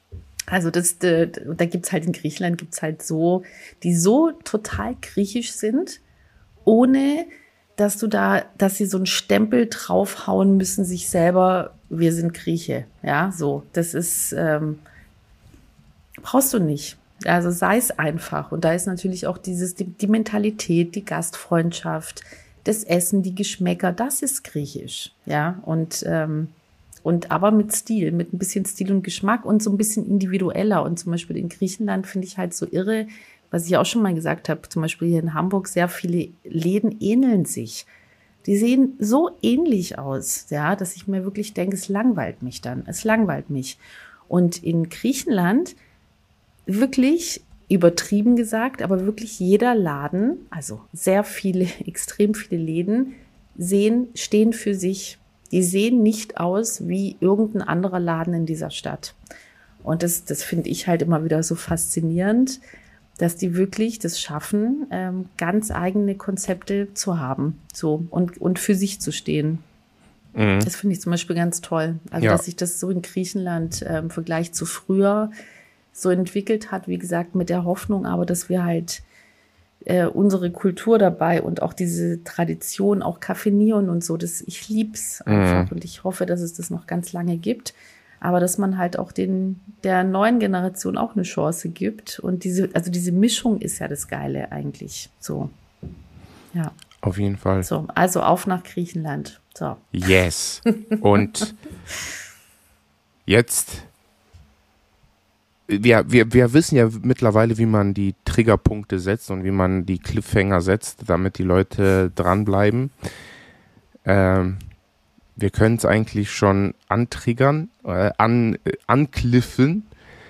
Also das, da, da gibt es halt in Griechenland gibt's halt so, die so total griechisch sind, ohne dass du da, dass sie so einen Stempel draufhauen müssen, sich selber, wir sind Grieche. Ja, so, das ist, ähm, brauchst du nicht. Also sei es einfach. Und da ist natürlich auch dieses, die, die Mentalität, die Gastfreundschaft, das Essen, die Geschmäcker, das ist griechisch. Ja, und, ähm, und aber mit Stil, mit ein bisschen Stil und Geschmack und so ein bisschen individueller. Und zum Beispiel in Griechenland finde ich halt so irre, was ich auch schon mal gesagt habe, zum Beispiel hier in Hamburg, sehr viele Läden ähneln sich. Die sehen so ähnlich aus, ja, dass ich mir wirklich denke, es langweilt mich dann. Es langweilt mich. Und in Griechenland wirklich übertrieben gesagt, aber wirklich jeder Laden, also sehr viele, extrem viele Läden, sehen, stehen für sich. Die sehen nicht aus wie irgendein anderer Laden in dieser Stadt. Und das, das finde ich halt immer wieder so faszinierend, dass die wirklich das schaffen, ähm, ganz eigene Konzepte zu haben, so und, und für sich zu stehen. Mhm. Das finde ich zum Beispiel ganz toll. Also, ja. dass sich das so in Griechenland äh, im Vergleich zu früher so entwickelt hat, wie gesagt, mit der Hoffnung, aber dass wir halt äh, unsere Kultur dabei und auch diese Tradition, auch Kaffeenieren und so, das, ich lieb's einfach mhm. und ich hoffe, dass es das noch ganz lange gibt. Aber dass man halt auch den, der neuen Generation auch eine Chance gibt. Und diese, also diese Mischung ist ja das Geile eigentlich. So. Ja. Auf jeden Fall. So, also auf nach Griechenland. So. Yes. Und jetzt, wir, wir, wir wissen ja mittlerweile, wie man die Triggerpunkte setzt und wie man die Cliffhanger setzt, damit die Leute dranbleiben. Ähm, Wir können es eigentlich schon antriggern, äh, an, äh, ankliffen.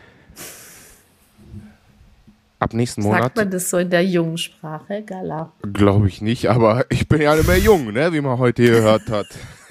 Ab nächsten Monat. Sagt man das so in der jungen Sprache, Gala? Glaube ich nicht, aber ich bin ja nicht mehr jung, ne, wie man heute gehört hat.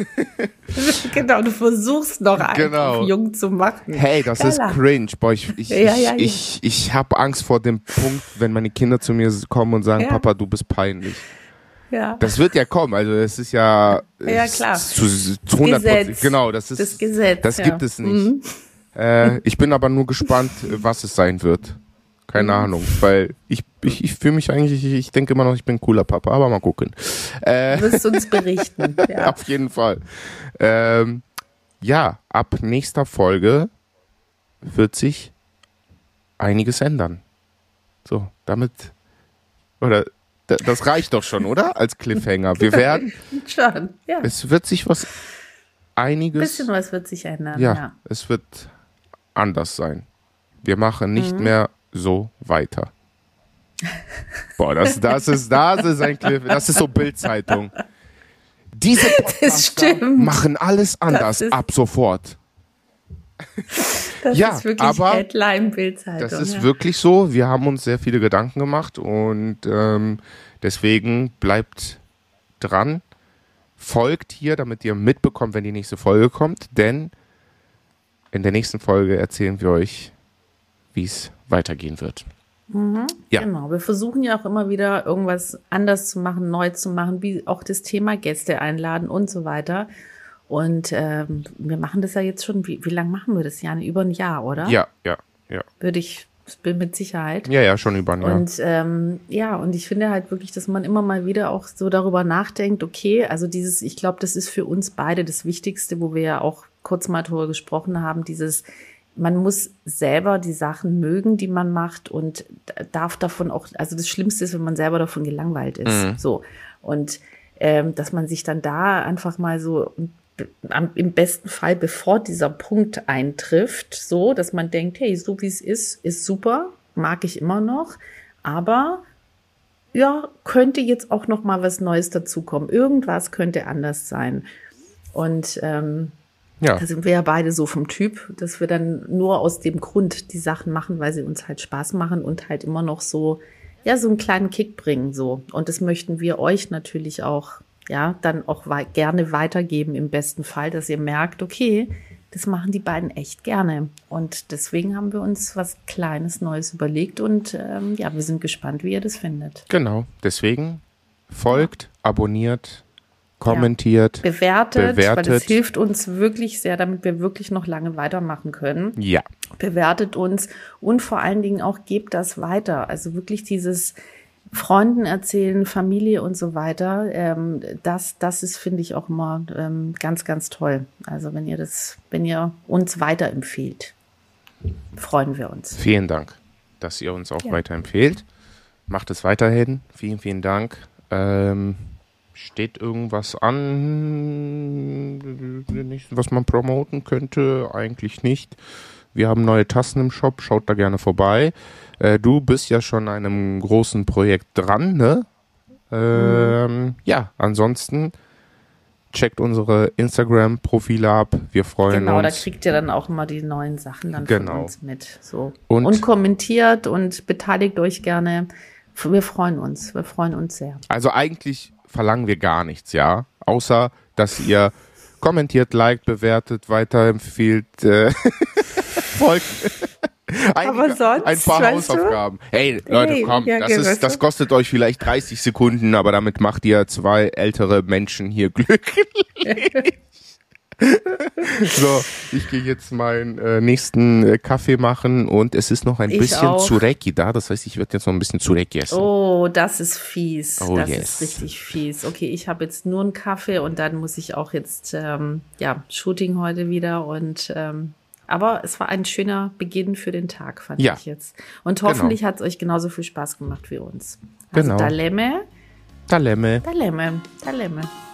Genau, du versuchst noch genau. einfach jung zu machen. Hey, das Gala. Ist cringe. Boah, ich ich, ja, ja, ich, ich, ich habe Angst vor dem Punkt, wenn meine Kinder zu mir kommen und sagen, ja. Papa, du bist peinlich. Ja. Das wird ja kommen, also es ist ja, ja klar. Zu, zu hundert Prozent, genau, das ist das Gesetz, das ja. gibt es nicht. Mhm. Äh, ich bin aber nur gespannt, was es sein wird. Keine mhm. Ahnung, weil ich ich, ich fühle mich eigentlich, ich, ich denke immer noch, ich bin ein cooler Papa, aber mal gucken. Äh, du wirst uns berichten. Ja. Auf jeden Fall. Ähm, ja, ab nächster Folge wird sich einiges ändern. So, damit oder das reicht doch schon, oder? Als Cliffhanger. Wir werden. Schon, ja. Es wird sich was einiges. Ein bisschen was wird sich ändern, ja. ja. Es wird anders sein. Wir machen nicht mhm. mehr so weiter. Boah, das, das ist, das ist ein Cliff, das ist so Bild-Zeitung. Diese Podcaster machen alles anders ab sofort. Das ja, ist wirklich aber Headline Bild-Zeitung. Das ist ja. wirklich so. Wir haben uns sehr viele Gedanken gemacht und ähm, deswegen bleibt dran, folgt hier, damit ihr mitbekommt, wenn die nächste Folge kommt, denn in der nächsten Folge erzählen wir euch, wie es weitergehen wird. Mhm, ja. Genau, wir versuchen ja auch immer wieder irgendwas anders zu machen, neu zu machen, wie auch das Thema Gäste einladen und so weiter. Und ähm, wir machen das ja jetzt schon, wie, wie lange machen wir das, Jan? Über ein Jahr, oder? Ja, ja, ja. Würde ich, bin mit Sicherheit. Ja, ja, schon über ein Jahr. Und ähm, ja, und ich finde halt wirklich, dass man immer mal wieder auch so darüber nachdenkt, okay, also dieses, ich glaube, das ist für uns beide das Wichtigste, wo wir ja auch kurz mal darüber gesprochen haben, dieses, man muss selber die Sachen mögen, die man macht und darf davon auch, also das Schlimmste ist, wenn man selber davon gelangweilt ist. Mhm. So. Und ähm, dass man sich dann da einfach mal so im besten Fall, bevor dieser Punkt eintrifft, so, dass man denkt, hey, so wie es ist, ist super, mag ich immer noch, aber ja, könnte jetzt auch noch mal was Neues dazukommen. Irgendwas könnte anders sein. Und ähm, ja. da sind wir ja beide so vom Typ, dass wir dann nur aus dem Grund die Sachen machen, weil sie uns halt Spaß machen und halt immer noch so, ja, so einen kleinen Kick bringen, so. Und das möchten wir euch natürlich auch ja, dann auch wei- gerne weitergeben im besten Fall, dass ihr merkt, okay, das machen die beiden echt gerne. Und deswegen haben wir uns was Kleines, Neues überlegt und ähm, ja, wir sind gespannt, wie ihr das findet. Genau, deswegen folgt, abonniert kommentiert, ja. bewertet, bewertet, weil es hilft uns wirklich sehr, damit wir wirklich noch lange weitermachen können. Ja. Bewertet uns und vor allen Dingen auch gebt das weiter. Also wirklich dieses Freunden erzählen, Familie und so weiter, ähm, das, das ist, finde ich, auch immer ähm, ganz, ganz toll. Also wenn ihr das, wenn ihr uns weiterempfehlt, freuen wir uns. Vielen Dank, dass ihr uns auch ja. weiterempfehlt. Macht es weiterhin. Vielen, vielen Dank. Ähm, steht irgendwas an, was man promoten könnte? Eigentlich nicht. Wir haben neue Tassen im Shop, schaut da gerne vorbei. Äh, du bist ja schon an einem großen Projekt dran, ne? Ähm, mhm. Ja, ansonsten checkt unsere Instagram-Profile ab. Wir freuen genau, uns. Genau, da kriegt ihr dann auch immer die neuen Sachen dann genau. von uns mit. So. Und, und kommentiert und beteiligt euch gerne. Wir freuen uns. Wir freuen uns sehr. Also eigentlich verlangen wir gar nichts, ja? Außer, dass ihr kommentiert, liked, bewertet, weiterempfiehlt, äh, folgt. Einige, Aber sonst, ein paar Hausaufgaben. Du? Hey, Leute, hey, komm, ja, das, ist, das kostet euch vielleicht dreißig Sekunden, aber damit macht ihr zwei ältere Menschen hier glücklich. So, ich gehe jetzt meinen äh, nächsten äh, Kaffee machen und es ist noch ein ich bisschen auch. Tsureki da. Das heißt, ich werde jetzt noch ein bisschen Tsureki essen. Oh, das ist fies. Oh, das yes. ist richtig fies. Okay, ich habe jetzt nur einen Kaffee und dann muss ich auch jetzt, ähm, ja, Shooting heute wieder und ähm, aber es war ein schöner Beginn für den Tag, fand ja. ich jetzt. Und hoffentlich genau. hat es euch genauso viel Spaß gemacht wie uns. Also genau. Dalemme. Dalemme. Dalemme. Dalemme.